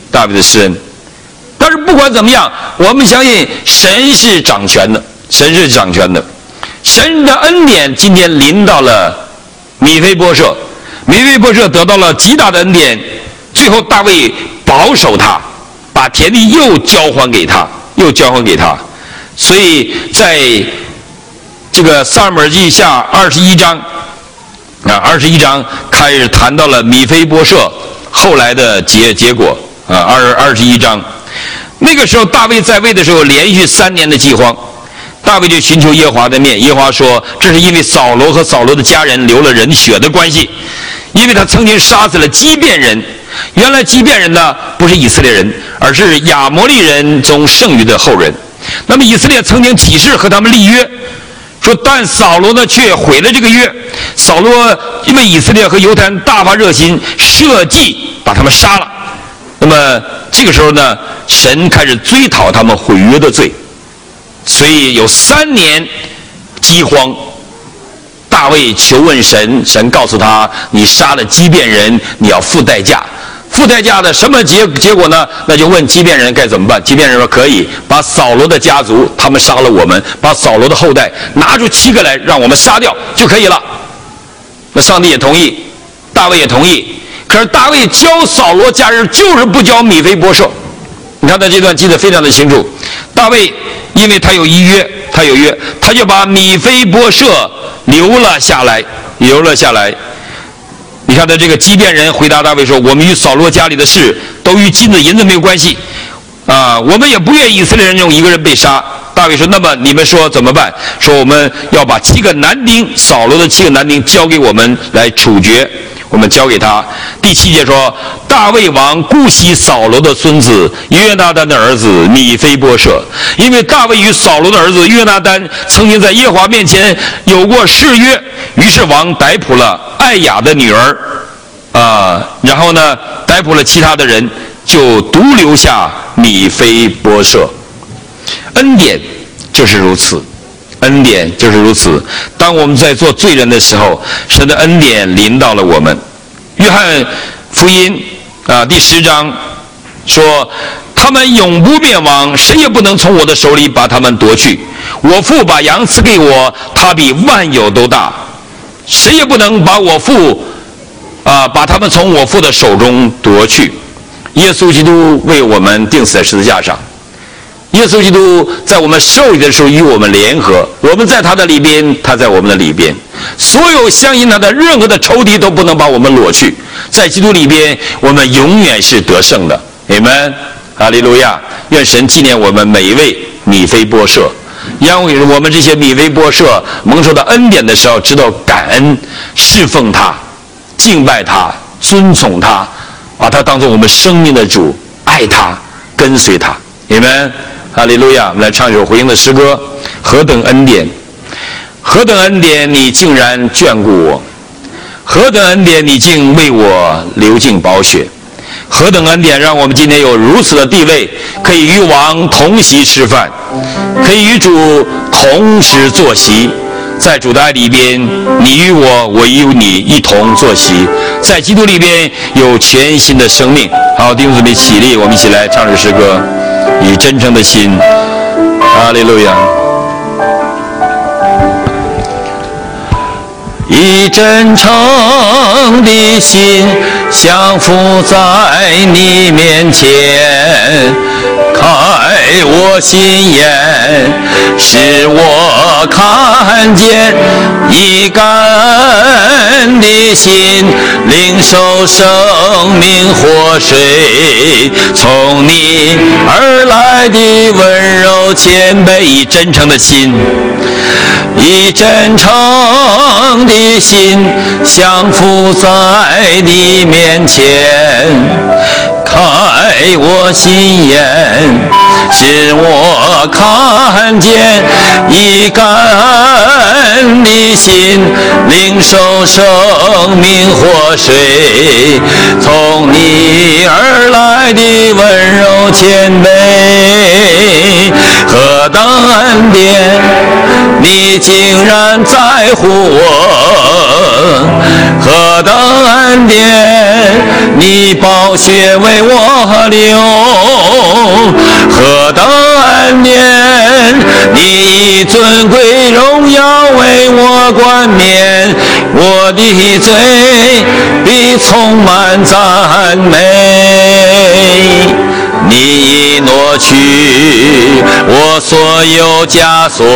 但是不管怎么样，我们相信神是掌权的，神的恩典今天临到了米非波设，得到了极大的恩典，最后大卫保守他，把田地又交还给他，所以在这个撒母耳记下21章，21章开始谈到了米非波设后来的结果啊，21章，那个时候大卫在位的时候，连续3年的饥荒，大卫就寻求耶和华的面，耶和华说，这是因为扫罗和扫罗的家人流了人血的关系，因为他曾经杀死了基遍人。原来基遍人呢不是以色列人，而是亚摩利人中剩余的后人。那么以色列曾经起誓和他们立约， 说但扫罗呢却毁了这个约。扫罗因为以色列和犹太人大发热心，设计把他们杀了。那么这个时候呢，神开始追讨他们毁约的罪，所以有3年饥荒。大卫求问神，神告诉他：你杀了基遍人，你要付代价。付代价的什么结果呢？那就问基遍人该怎么办。基遍人说可以把扫罗的家族，他们杀了我们，把扫罗的后代拿出7个来，让我们杀掉就可以了。那上帝也同意，大卫也同意。可是大卫教扫罗家人，就是不教米非波设。你看他这段记得非常的清楚。大卫因为他有约，他就把米非波设留了下来。你看他这个基遍人回答大卫说：我们与扫罗家里的事都与金子银子没有关系啊，我们也不愿以色列人用1个人被杀。大卫说：那么你们说怎么办？说我们要把7个男丁，扫罗的7个男丁交给我们来处决，我们交给他。第7节说：大卫王顾惜扫罗的孙子约拿单的儿子米非波设，因为大卫与扫罗的儿子约拿单曾经在耶和华面前有过誓约，于是王逮捕了艾雅的女儿然后呢逮捕了其他的人，就独留下米非波设。恩典就是如此，恩典就是如此。当我们在做罪人的时候，神的恩典临到了我们。约翰福音第10章说：他们永不灭亡，谁也不能从我的手里把他们夺去。我父把羊赐给我，他比万有都大，谁也不能把我父把他们从我父的手中夺去。耶稣基督为我们钉死在十字架上，耶稣基督在我们受洗的时候与我们联合，我们在他的里边，他在我们的里边。所有相信他的任何的仇敌都不能把我们裸去，在基督里边我们永远是得胜的。阿们，哈利路亚！愿神纪念我们每一位米非波设，让我们这些米非波设蒙受到恩典的时候，知道感恩，侍奉他，敬拜他，尊崇他，把他当作我们生命的主，爱他，跟随他。阿们，哈利路亚！我们来唱一首回应的诗歌：何等恩典，何等恩典，你竟然眷顾我；何等恩典，你竟为我流尽宝血；何等恩典，让我们今天有如此的地位，可以与王同席吃饭，可以与主同时坐席。在主的爱里边，你与我，我与你一同坐席，在基督里边有全新的生命。好，弟兄姊妹起立，我们一起来唱这诗歌，以真诚的心。哈利路亚！以真诚的心降服在你面前，开我心眼，使我看见，以感恩的心领受生命活水，从你而来的温柔谦卑。以真诚的心，以真诚的心降服在你面前，开我心眼，使我看见，以感恩的心领受生命活水，从你而来的温柔谦卑。何等恩典，你竟然在乎我；何等恩典，你宝血为我流；何等恩典，你以尊贵荣耀为我冠冕，我的罪必充满赞美。你已挪去我所有枷锁，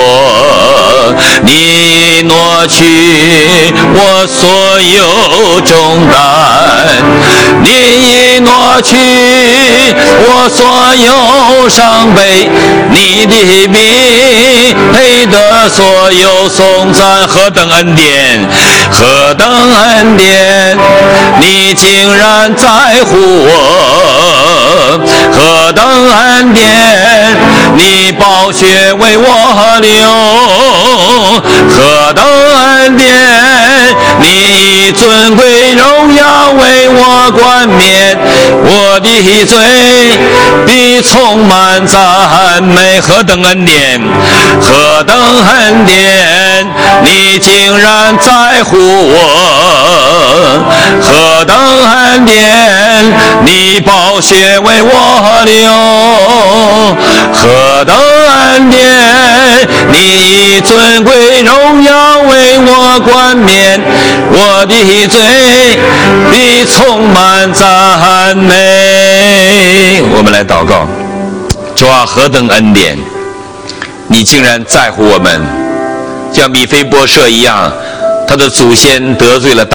你挪去我所有重担，你已挪去我所有伤悲，你的名配得所有颂赞。何等恩典，何等恩典，你竟然在乎我；何等恩典， 你宝血为我流，何等恩典！你尊贵荣耀为我冠冕，我的罪必充满赞美。何等恩典！何等恩典！你竟然在乎我！何等恩典！你宝血为我流，何等恩典！你尊贵荣耀为我冠冕，我的罪必充满赞美。我们来祷告。主啊，何等恩典！你竟然在乎我们，像米非波设一样，他的祖先得罪了